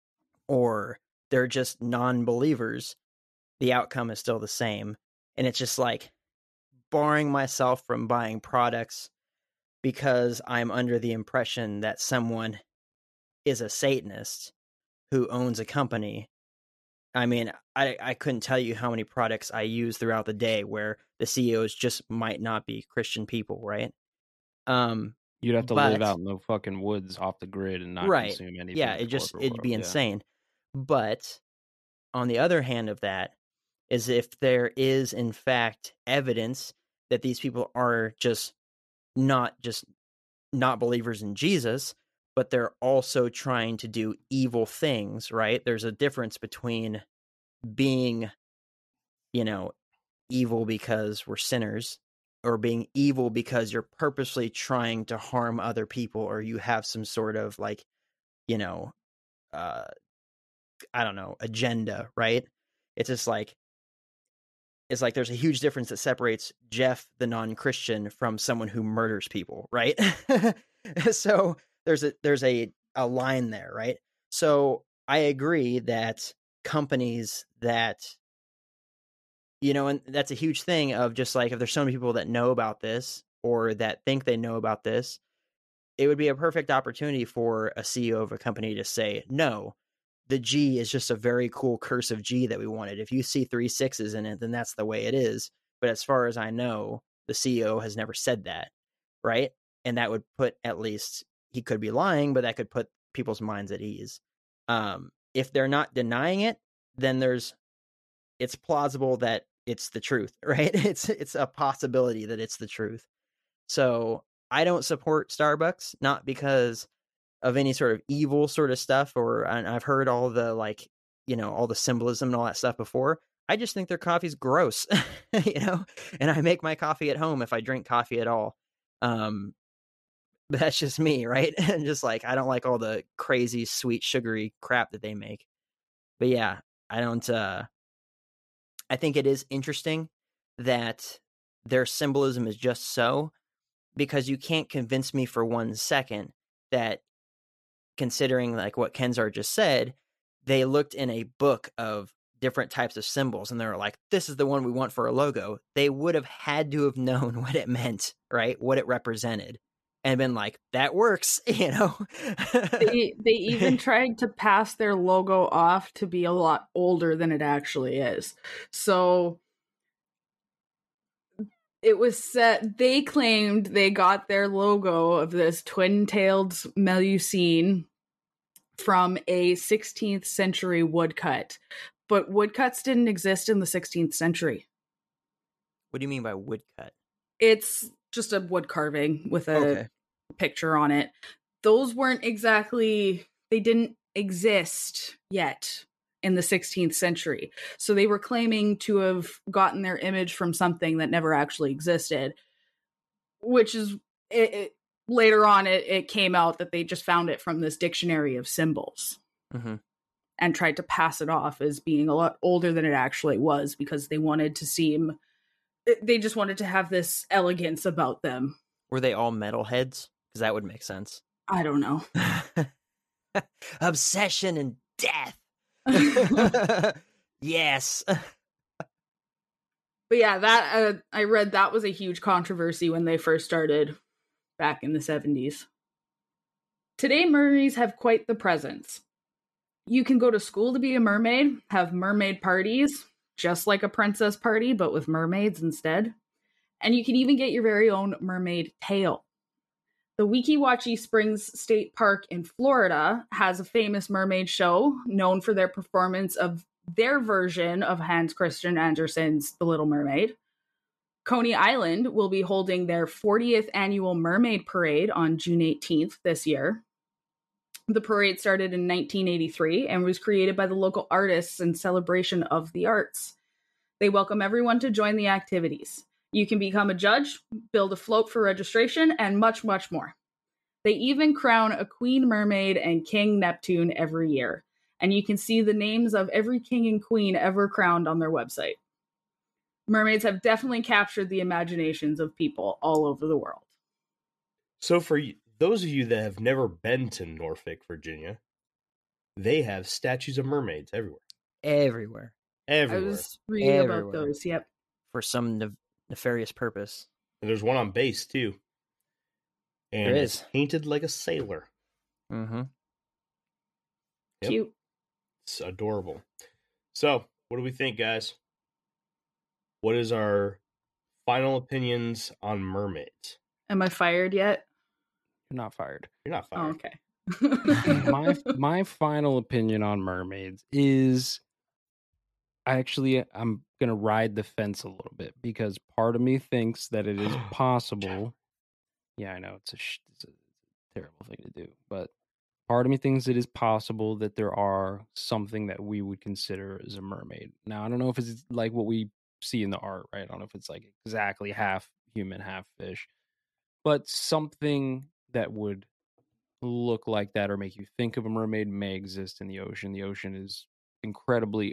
D: or they're just non-believers, the outcome is still the same. And it's just like barring myself from buying products because I'm under the impression that someone is a Satanist who owns a company. I mean, I couldn't tell you how many products I use throughout the day where the CEOs just might not be Christian people, right?
C: You'd have to live out in the fucking woods off the grid and not consume anything.
D: Yeah, it'd be insane. But on the other hand of that is if there is in fact evidence that these people are just not believers in Jesus, but they're also trying to do evil things, right? There's a difference between being, you know, evil because we're sinners, or being evil because you're purposely trying to harm other people, or you have some sort of like, you know, I don't know, agenda, right? It's just like, it's like there's a huge difference that separates Jeff, the non-Christian, from someone who murders people, right? So there's a line there, right? So I agree that companies that, you know, and that's a huge thing of just like, if there's so many people that know about this or that think they know about this, it would be a perfect opportunity for a CEO of a company to say, no, the G is just a very cool cursive G that we wanted. If you see 3 6s in it, then that's the way it is. But as far as I know, the CEO has never said that, right? And that would put, at least, he could be lying, but that could put people's minds at ease. If they're not denying it, then it's plausible that it's the truth, right? It's a possibility that it's the truth. So I don't support Starbucks, not because of any sort of evil sort of stuff, and I've heard all the, like, you know, all the symbolism and all that stuff before. I just think their coffee's gross, you know, and I make my coffee at home if I drink coffee at all. But that's just me, right? And just like, I don't like all the crazy sweet sugary crap that they make. But yeah, I don't, I think it is interesting that their symbolism is just so, because you can't convince me for 1 second that, considering like what Kenzar just said, they looked in a book of different types of symbols and they were like, this is the one we want for a logo. They would have had to have known what it meant, right? What it represented, and been like, that works, you know?
B: They even tried to pass their logo off to be a lot older than it actually is. So it was set, they claimed they got their logo of this twin-tailed Melusine from a 16th century woodcut. But woodcuts didn't exist in the 16th century.
D: What do you mean by woodcut?
B: It's just a wood carving with a picture on it. Those weren't exactly, they didn't exist yet in the 16th century. So they were claiming to have gotten their image from something that never actually existed, which is, later on it came out that they just found it from this dictionary of symbols.
D: Mm-hmm.
B: And tried to pass it off as being a lot older than it actually was, because they wanted to seem, they just wanted to have this elegance about them.
D: Were they all metalheads? Because that would make sense.
B: I don't know.
D: Obsession and death. Yes.
B: But yeah, that I read that was a huge controversy when they first started back in the 70s. Today, mermaids have quite the presence. You can go to school to be a mermaid, have mermaid parties, just like a princess party, but with mermaids instead. And you can even get your very own mermaid tail. The Weeki Wachee Springs State Park in Florida has a famous mermaid show known for their performance of their version of Hans Christian Andersen's The Little Mermaid. Coney Island will be holding their 40th annual Mermaid Parade on June 18th this year. The parade started in 1983 and was created by the local artists in celebration of the arts. They welcome everyone to join the activities. You can become a judge, build a float for registration, and much, much more. They even crown a Queen Mermaid and King Neptune every year, and you can see the names of every king and queen ever crowned on their website. Mermaids have definitely captured the imaginations of people all over the world.
F: So for those of you that have never been to Norfolk, Virginia, they have statues of mermaids everywhere.
D: Everywhere.
B: I was reading about those, yep.
D: For some nefarious purpose.
F: And there's one on base, too. And it's painted like a sailor.
D: Mm-hmm.
F: Yep.
B: Cute.
F: It's adorable. So, what do we think, guys? What is our final opinions on mermaids?
B: Am I fired yet?
C: You're not fired.
F: You're not fired.
B: Oh, okay.
C: my final opinion on mermaids is, I'm gonna ride the fence a little bit, because part of me thinks that it is possible. Yeah, I know it's a terrible thing to do, but part of me thinks it is possible that there are something that we would consider as a mermaid. Now, I don't know if it's like what we see in the art, right? I don't know if it's like exactly half human, half fish, but something that would look like that or make you think of a mermaid may exist in the ocean. The ocean is incredibly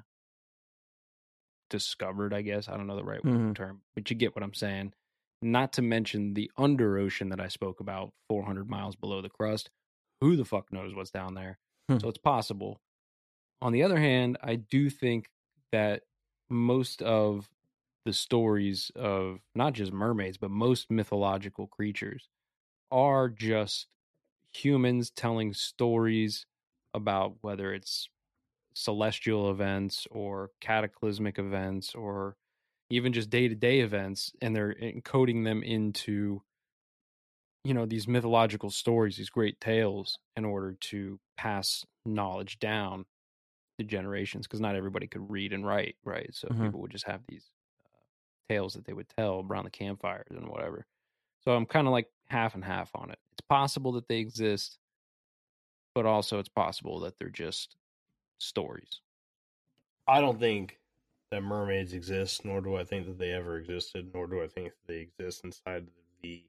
C: undiscovered, I guess. I don't know the right term, but you get what I'm saying. Not to mention the under ocean that I spoke about, 400 miles below the crust. Who the fuck knows what's down there? So it's possible. On the other hand, I do think that most of the stories of not just mermaids, but most mythological creatures are just humans telling stories about whether it's celestial events or cataclysmic events or even just day-to-day events, and they're encoding them into, you know, these mythological stories, these great tales, in order to pass knowledge down to generations, because not everybody could read and write, right? So people would just have these tales that they would tell around the campfires and whatever. So I'm kind of like half and half on it. It's possible that they exist, but also it's possible that they're just stories.
F: I don't think that mermaids exist, nor do I think that they ever existed, nor do I think that they exist inside the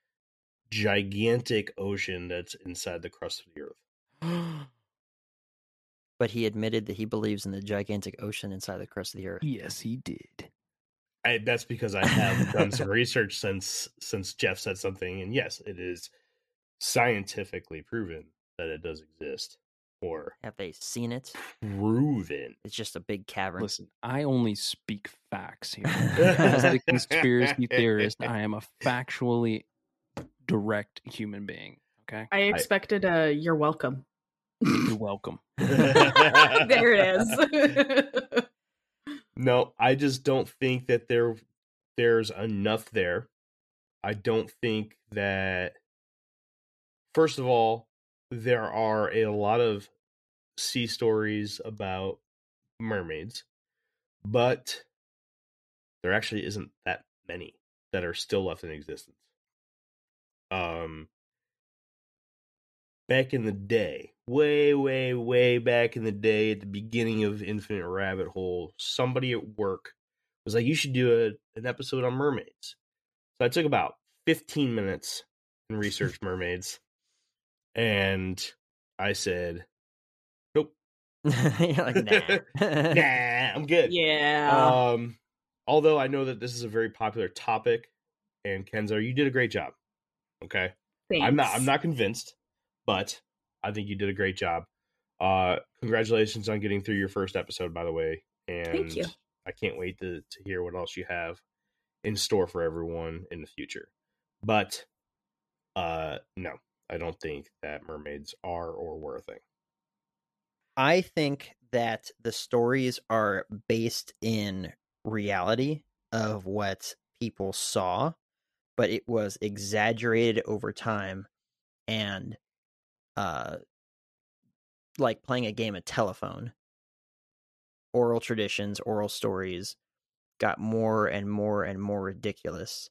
F: gigantic ocean that's inside the crust of the earth.
D: But he admitted that he believes in the gigantic ocean inside the crust of the earth.
C: Yes, he did.
F: That's because I have done some research since Jeff said something, and yes, it is scientifically proven that it does exist, or
D: Have they seen it?
F: proven.
D: It's just a big cavern.
C: Listen, I only speak facts here. As the conspiracy theorist, I am a factually direct human being. Okay,
B: I expected a "you're welcome."
C: you're welcome.
B: There it is.
F: No, I just don't think that there's enough there. I don't think that. First of all, there are a lot of sea stories about mermaids, but there actually isn't that many that are still left in existence. Back in the day, way back in the day, at the beginning of Infinite Rabbit Hole, somebody at work was like, "You should do an episode on mermaids." So I took about 15 minutes and researched mermaids, and I said, "Nope."
D: You're like, nah.
F: Nah, I'm good.
B: Yeah.
F: Although I know that this is a very popular topic, and Kenzo, you did a great job. Okay,
B: Thanks.
F: I'm not convinced, but I think you did a great job. Congratulations on getting through your first episode, by the way. And
B: Thank you.
F: I can't wait to hear what else you have in store for everyone in the future. But no, I don't think that mermaids are or were a thing.
D: I think that the stories are based in reality of what people saw, but it was exaggerated over time, and like playing a game of telephone. Oral traditions, oral stories got more and more and more ridiculous.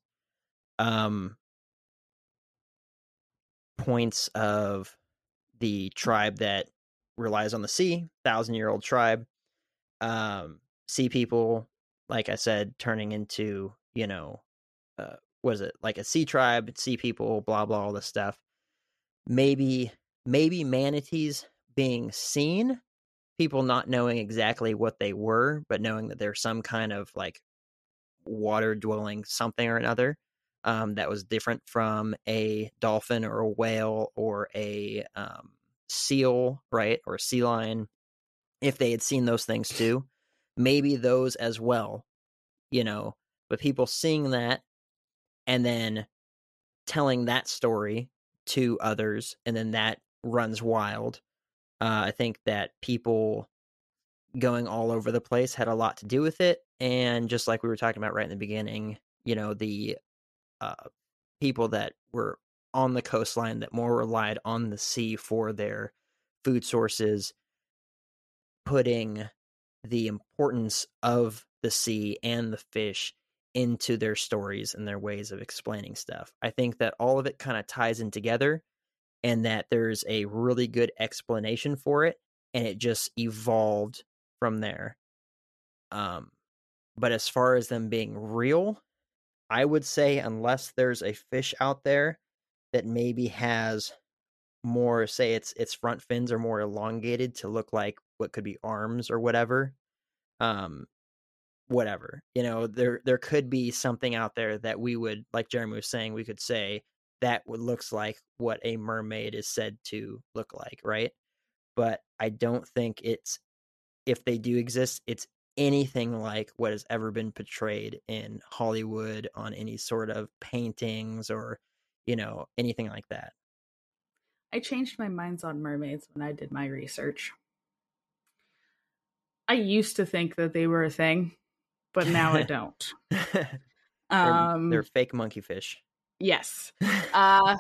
D: Points of the tribe that relies on the sea, 1,000-year-old tribe. Sea people, like I said, turning into, was it like a sea tribe, sea people, blah blah, all this stuff. Maybe manatees being seen, people not knowing exactly what they were, but knowing that they're some kind of like water dwelling something or another, that was different from a dolphin or a whale or a seal, right, or a sea lion. If they had seen those things too, maybe those as well, but people seeing that and then telling that story to others, and then that runs wild. I think that people going all over the place had a lot to do with it. And just like we were talking about right in the beginning, the people that were on the coastline that more relied on the sea for their food sources, putting the importance of the sea and the fish into their stories and their ways of explaining stuff. I think that all of it kind of ties in together, and that there's a really good explanation for it, and it just evolved from there. But as far as them being real, I would say unless there's a fish out there that maybe has more, say its front fins are more elongated to look like what could be arms or whatever. Whatever. There could be something out there that we would, like Jeremy was saying, we could say that looks like what a mermaid is said to look like, right? But I don't think if they do exist, it's anything like what has ever been portrayed in Hollywood on any sort of paintings or, anything like that.
B: I changed my minds on mermaids when I did my research. I used to think that they were a thing, but now I don't.
D: They're fake monkey fish.
B: Yes. I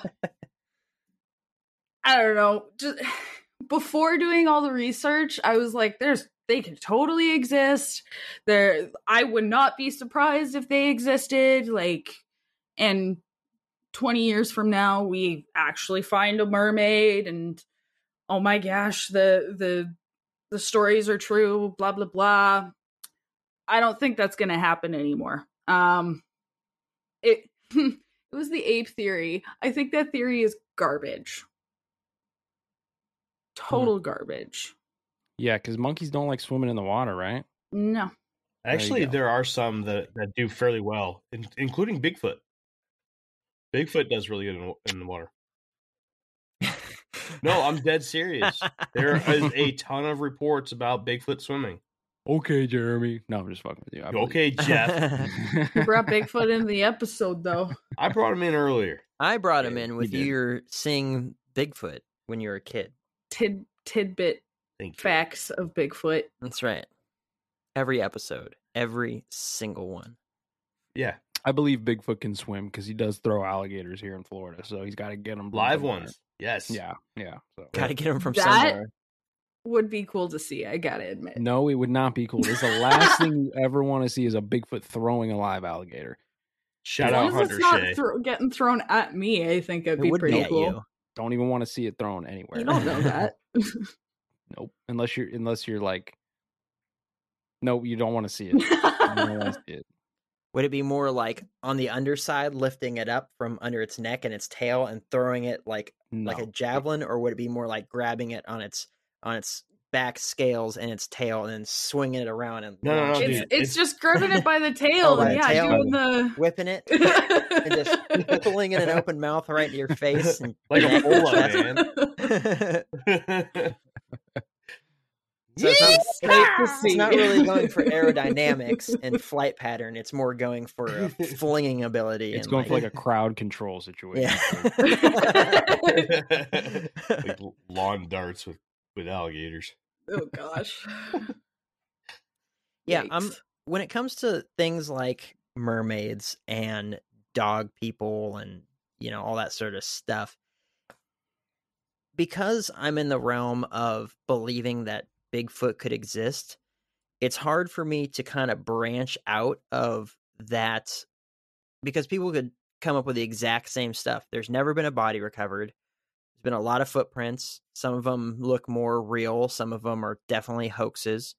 B: don't know. Just before doing all the research, I was like, they can totally exist. I would not be surprised if they existed. And 20 years from now, we actually find a mermaid, and oh my gosh, the stories are true, blah blah blah. I don't think that's going to happen anymore. It it was the ape theory. I think that theory is garbage. Total garbage.
C: Yeah, because monkeys don't like swimming in the water, right?
B: No.
F: Actually,
C: go.
F: there are some that do fairly well, including Bigfoot. Bigfoot does really good in the water. No, I'm dead serious. There is a ton of reports about Bigfoot swimming.
C: Okay, Jeremy. No, I'm just fucking with you. I believe
F: Okay, Jeff.
B: You brought Bigfoot in the episode, though.
F: I brought him in earlier.
D: I brought him
C: Yeah,
D: in with
C: you did.
D: your seeing Bigfoot when you were a kid.
B: Tidbit
F: Thank you.
B: facts of Bigfoot.
D: That's right. Every episode, every single one.
F: Yeah,
C: I believe Bigfoot can swim because he does throw alligators here in Florida, so he's got to get them
F: live ones. Yes.
C: Yeah. So.
D: Got to get him from
B: That-
D: somewhere.
B: Would be cool to see, I gotta admit.
C: No, it would not be cool. This is the last thing you ever want to see is a Bigfoot throwing a live alligator.
F: Shout
B: as
F: out
B: long as
F: Hunter
B: it's not
F: Shea.
B: getting thrown at me, I think it'd
D: It
B: be
D: would
B: pretty
D: be at
B: cool.
D: you.
C: Don't even want to see it thrown anywhere.
B: You don't know that.
C: Nope. Unless you're like, nope, you don't want to see it. You don't want to see it.
D: Would it be more like on the underside, lifting it up from under its neck and its tail and throwing it like a
C: No.
D: javelin, or would it be more like grabbing it on its back scales and its tail and then swinging it around and
F: No,
D: launching
F: dude.
D: it,
B: It's just grabbing it by the tail
D: Oh, by
B: and
D: the tail.
B: doing the
D: whipping it and just pulling it in an open mouth right into your face and
F: Like a
D: neck and
F: polo,
D: chest.
F: man.
D: So it's
B: Great to
D: it's
B: see.
D: not really going for aerodynamics and flight pattern. It's more going for a flinging ability.
C: It's
D: and
C: going for like a crowd control situation.
D: yeah.
F: Like lawn darts with alligators.
B: Oh gosh.
D: Yeah,
B: Yikes.
D: when it comes to things like mermaids and dog people and all that sort of stuff, because I'm in the realm of believing that Bigfoot could exist, it's hard for me to kind of branch out of that, because people could come up with the exact same stuff. There's never been a body recovered. There's been a lot of footprints. Some of them look more real. Some of them are definitely hoaxes.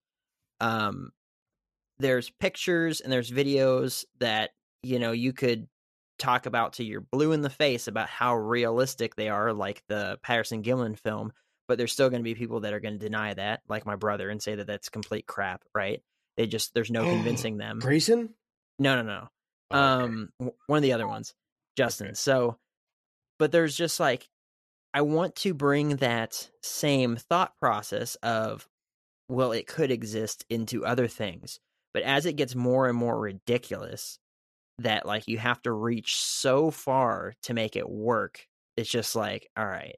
D: There's pictures and there's videos that, you could talk about till you're blue in the face about how realistic they are, like the Patterson Gimlin film, but there's still going to be people that are going to deny that, like my brother, and say that that's complete crap, right? There's no convincing them.
F: Grayson?
D: No.
F: Oh, okay.
D: One of the other ones, Justin.
F: Okay.
D: So, but there's just like, I want to bring that same thought process of, well, it could exist into other things. But as it gets more and more ridiculous, that like you have to reach so far to make it work, it's just like, all right,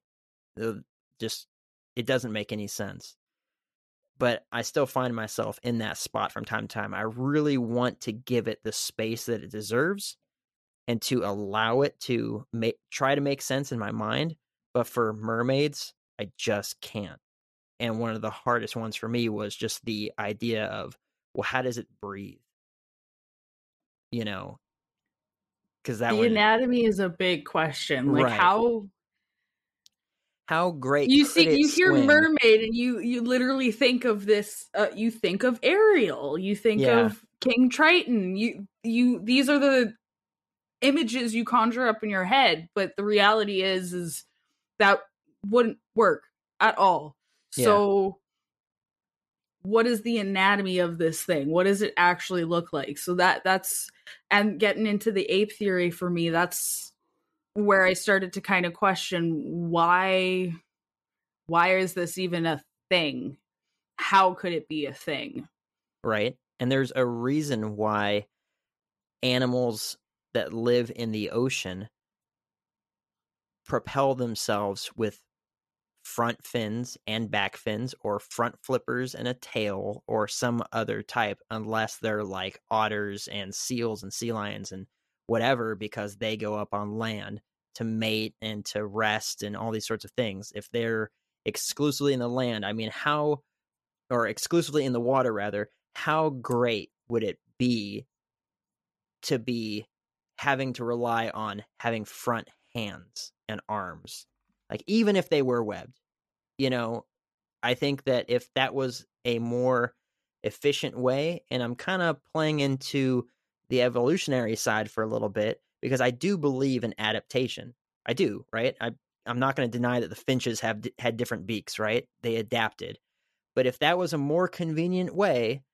D: it doesn't make any sense. But I still find myself in that spot from time to time. I really want to give it the space that it deserves and to allow it to try to make sense in my mind. But for mermaids, I just can't. And one of the hardest ones for me was just the idea of, well, how does it breathe? Because that
B: The
D: one,
B: anatomy is a big question. Like
D: Right. how great
B: you
D: could it
B: hear
D: swim?
B: mermaid and you literally think of this. You think of Ariel. You think
D: Yeah.
B: of King Triton. These are the images you conjure up in your head. But the reality is that wouldn't work at all.
D: Yeah.
B: So what is the anatomy of this thing? What does it actually look like? So that's and getting into the ape theory for me, that's where I started to kind of question why is this even a thing? How could it be a thing?
D: Right? And there's a reason why animals that live in the ocean propel themselves with front fins and back fins, or front flippers and a tail, or some other type, unless they're like otters and seals and sea lions and whatever, because they go up on land to mate and to rest and all these sorts of things. If they're exclusively in the land, exclusively in the water rather, how great would it be to be having to rely on having front hands and arms? Like, even if they were webbed, I think that if that was a more efficient way, and I'm kind of playing into the evolutionary side for a little bit, because I do believe in adaptation. I do, right? I'm not going to deny that the finches had different beaks, right? They adapted. But if that was a more convenient way,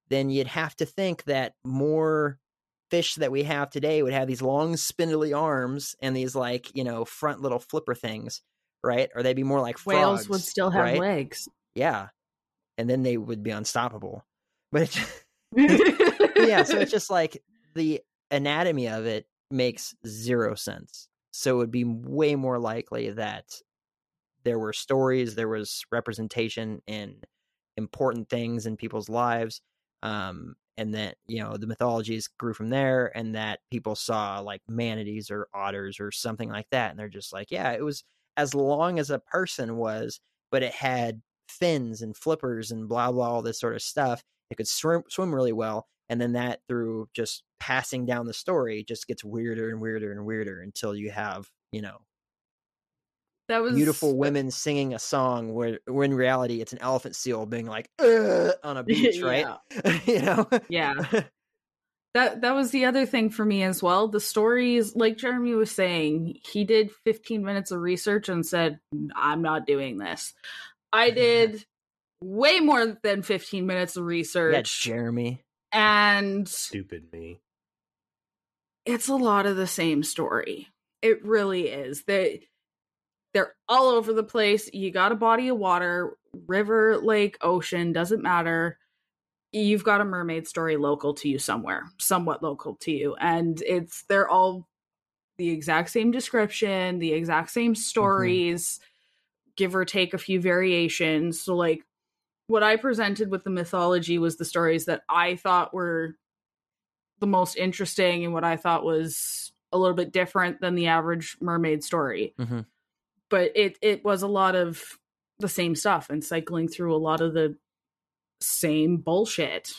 D: then you'd have to think that more fish that we have today would have these long spindly arms and these like, front little flipper things, right? Or they'd be more like frogs.
B: Whales would still have
D: right?
B: legs.
D: Yeah. And then they would be unstoppable. But yeah, so it's just like the anatomy of it makes zero sense. So it would be way more likely that there were stories, there was representation in important things in people's lives, and that the mythologies grew from there, and that people saw like manatees or otters or something like that, and they're just like, yeah, it was as long as a person was, but it had fins and flippers and blah blah, all this sort of stuff. It could swim really well, and then that, through just passing down the story, just gets weirder and weirder and weirder until you have
B: that was
D: beautiful women singing a song where in reality it's an elephant seal being like on a beach, right?
B: Yeah. That was the other thing for me as well. The stories, like Jeremy was saying, he did 15 minutes of research and said, I'm not doing this. I did way more than 15 minutes of research.
D: That's Jeremy.
B: And
F: stupid me.
B: It's a lot of the same story. It really is. They're all over the place. You got a body of water, river, lake, ocean, doesn't matter. You've got a mermaid story local to you somewhere, somewhat local to you. And they're all the exact same description, the exact same stories, give or take a few variations. So like what I presented with the mythology was the stories that I thought were the most interesting and what I thought was a little bit different than the average mermaid story.
D: Mm-hmm.
B: But it was a lot of the same stuff and cycling through a lot of the same bullshit.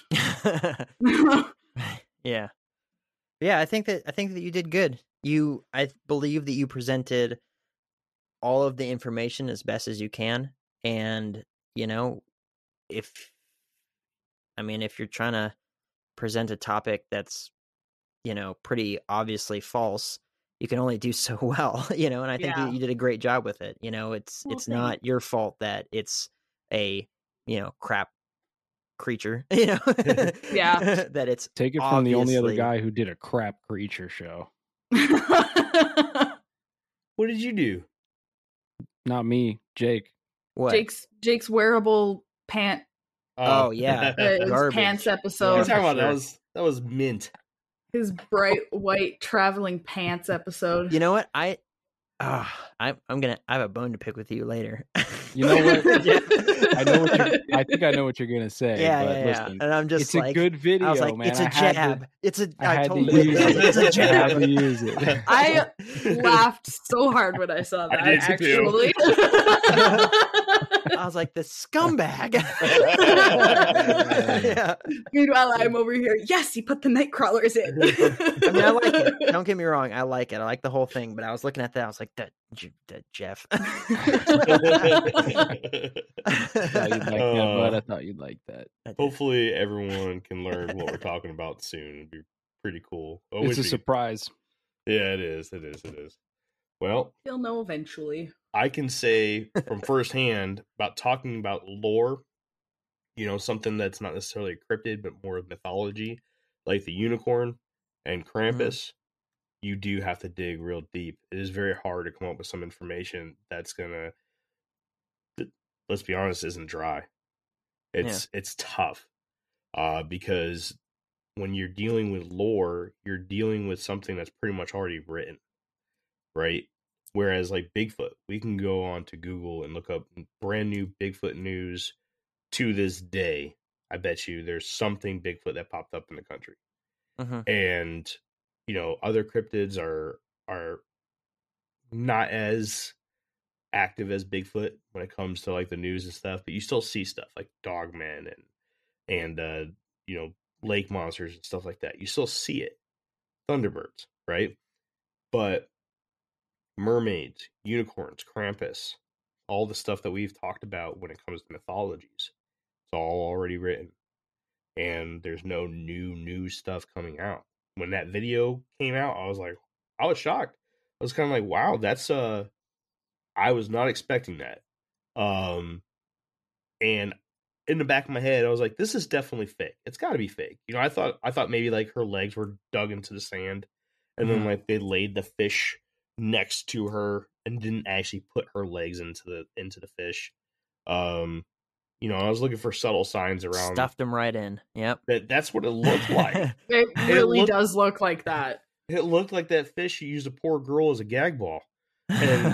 D: Yeah. I think that you did good. I believe that you presented all of the information as best as you can, and if you're trying to present a topic that's pretty obviously false, you can only do so well, and I think that you did a great job with it. It's not your fault that it's a crap creature,
B: Yeah.
D: that it's
C: Take it from the only other guy who did a crap creature show.
F: What did you do?
C: Not me, Jake.
D: What?
B: Jake's wearable pant.
D: Oh yeah,
B: his pants episode.
F: What are you talking about? That was mint.
B: His bright white traveling pants episode.
D: You know what? I have a bone to pick with you later.
C: You know what? I think I know what you're gonna say.
D: Yeah,
C: but
D: yeah,
C: listen,
D: and I'm just
C: it's
D: like,
C: a good video,
D: I was like,
C: man.
D: it's a jab.
C: I had to use it.
D: It's a jab.
C: I had to use it.
B: I laughed so hard when I saw that.
F: I did
B: actually.
D: I was like, the scumbag. Yeah.
B: Meanwhile, I'm over here. Yes, he put the night crawlers in.
D: I mean, I like it. Don't get me wrong. I like it. I like the whole thing. But I was looking at that. I was like, that Jeff.
C: I thought you'd like that.
F: Hopefully, everyone can learn what we're talking about soon. It'd be pretty cool.
C: It's a surprise.
F: Yeah, it is. It is. Well,
B: he'll know eventually.
F: I can say from firsthand about talking about lore, something that's not necessarily a cryptid, but more of mythology, like the unicorn and Krampus. You do have to dig real deep. It is very hard to come up with some information that's gonna, let's be honest, isn't dry. It's tough, because when you're dealing with lore, you're dealing with something that's pretty much already written, right? Whereas like Bigfoot, we can go on to Google and look up brand new Bigfoot news to this day. I bet you there's something Bigfoot that popped up in the country. And other cryptids are not as active as Bigfoot when it comes to like the news and stuff, but you still see stuff like Dogman and lake monsters and stuff like that. You still see it. Thunderbirds, right? But mermaids, unicorns, Krampus, all the stuff that we've talked about when it comes to mythologies, it's all already written. And there's no new stuff coming out. When that video came out, I was shocked. I was kind of like, wow, that's I was not expecting that. And in the back of my head, I was like, this is definitely fake. It's got to be fake. You know, I thought maybe like her legs were dug into the sand, and then like they laid the fish next to her and didn't actually put her legs into the fish. You know, I was looking for subtle signs around.
D: Stuffed them right in. Yep.
F: That's what it looked like.
B: It really does look like that.
F: It looked like that fish used a poor girl as a gag ball. And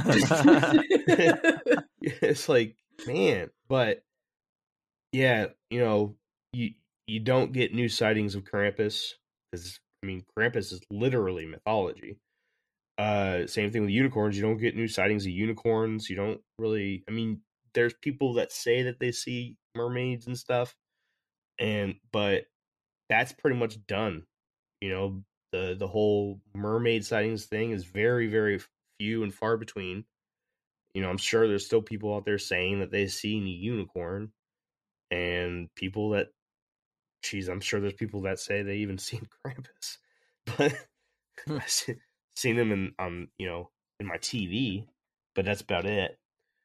F: it's like, man, but yeah, you know, you don't get new sightings of Krampus because I mean, Krampus is literally mythology. Same thing with unicorns. You don't get new sightings of unicorns. You don't really. I mean, there's people that say that they see mermaids and stuff, but that's pretty much done. You know, the whole mermaid sightings thing is very, very few and far between. You know, I'm sure there's still people out there saying that they see a unicorn, and people that, I'm sure there's people that say they even seen Krampus, but I've seen them you know, in my TV, but that's about it.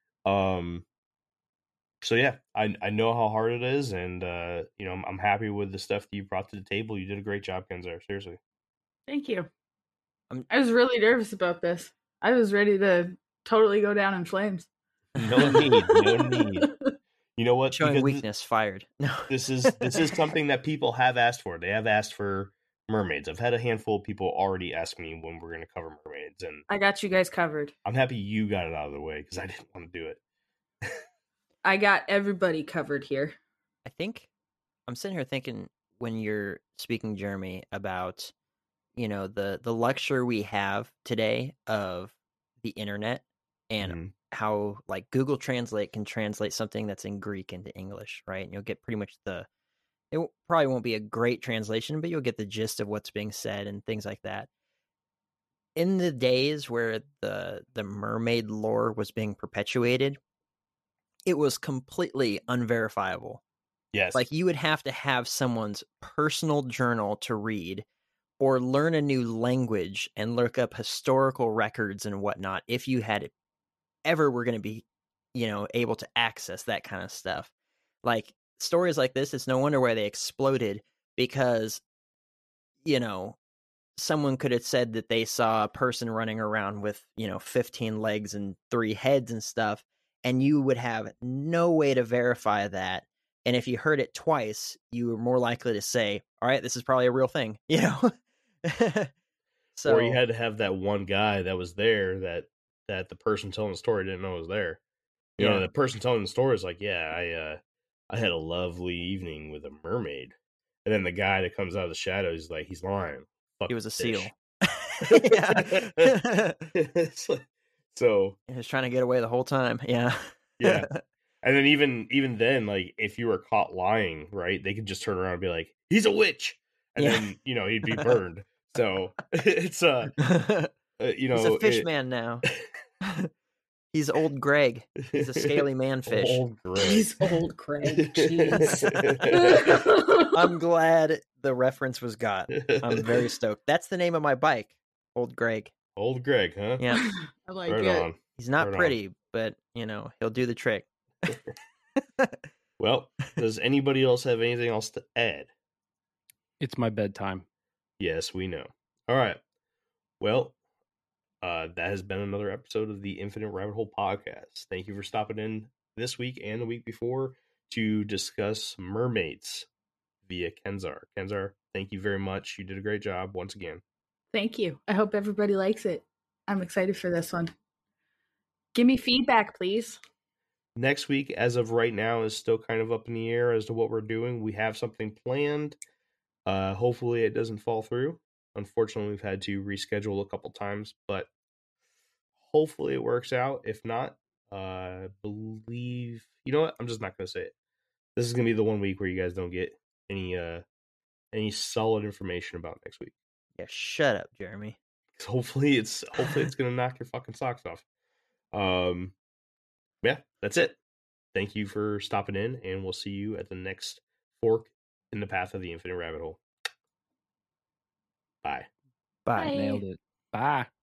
F: So yeah, I know how hard it is, and you know, I'm happy with the stuff that you brought to the table. You did a great job, Kenzar. Seriously.
B: Thank you. I was really nervous about this. I was ready to totally go down in flames.
F: No need. You know what?
D: Showing weakness, fired. No.
F: This is something that people have asked for. They have asked for mermaids. I've had a handful of people already ask me when we're going to cover mermaids, and
B: I got you guys covered.
F: I'm happy you got it out of the way because I didn't want to do it.
B: I got everybody covered here.
D: I think I'm sitting here thinking when you're speaking, Jeremy, about, you know, the luxury we have today of the internet and how like Google Translate can translate something that's in Greek into English, right? And you'll get pretty much it probably won't be a great translation, but you'll get the gist of what's being said and things like that. In the days where the mermaid lore was being perpetuated, it was completely unverifiable.
F: Yes.
D: Like you would have to have someone's personal journal to read or learn a new language and look up historical records and whatnot if you had ever were going to be, you know, able to access that kind of stuff. Like stories like this, it's no wonder why they exploded, because, you know, someone could have said that they saw a person running around with, you know, 15 legs and 3 heads and stuff, and you would have no way to verify that. And if you heard it twice, you were more likely to say, all right, this is probably a real thing, you know? So,
F: or you had to have that one guy that was there that the person telling the story didn't know was there. You know, the person telling the story is like, yeah, I had a lovely evening with a mermaid. And then the guy that comes out of the shadows is like, he's lying.
D: He was a seal.
F: So
D: he was trying to get away the whole time. Yeah.
F: Yeah. And then even then, like if you were caught lying, right, they could just turn around and be like, he's a witch. And then, you know, he'd be burned. So it's you know,
D: he's a fish man now. He's old Greg. He's a scaly manfish.
F: Old Greg.
B: He's old Greg. Jeez.
D: I'm glad the reference was got. I'm very stoked. That's the name of my bike. Old Greg.
F: Old Greg, huh?
D: Yeah.
B: I like
F: right
B: it.
F: on.
D: He's not
F: right
D: pretty, but, you know, he'll do the trick.
F: Well, does anybody else have anything else to add?
C: It's my bedtime.
F: Yes, we know. All right. Well, that has been another episode of the Infinite Rabbit Hole podcast. Thank you for stopping in this week and the week before to discuss mermaids via Kenzar. Kenzar, thank you very much. You did a great job once again.
B: Thank you. I hope everybody likes it. I'm excited for this one. Give me feedback, please.
F: Next week, as of right now, is still kind of up in the air as to what we're doing. We have something planned. Hopefully it doesn't fall through. Unfortunately, we've had to reschedule a couple times, but hopefully it works out. If not, believe, you know what? I'm just not going to say it. This is going to be the one week where you guys don't get any solid information about next week.
D: Yeah, shut up, Jeremy.
F: Hopefully it's going to knock your fucking socks off. Yeah, that's it. Thank you for stopping in, and we'll see you at the next fork in the path of the Infinite Rabbit Hole. Bye.
D: Bye.
C: Nailed it. Bye.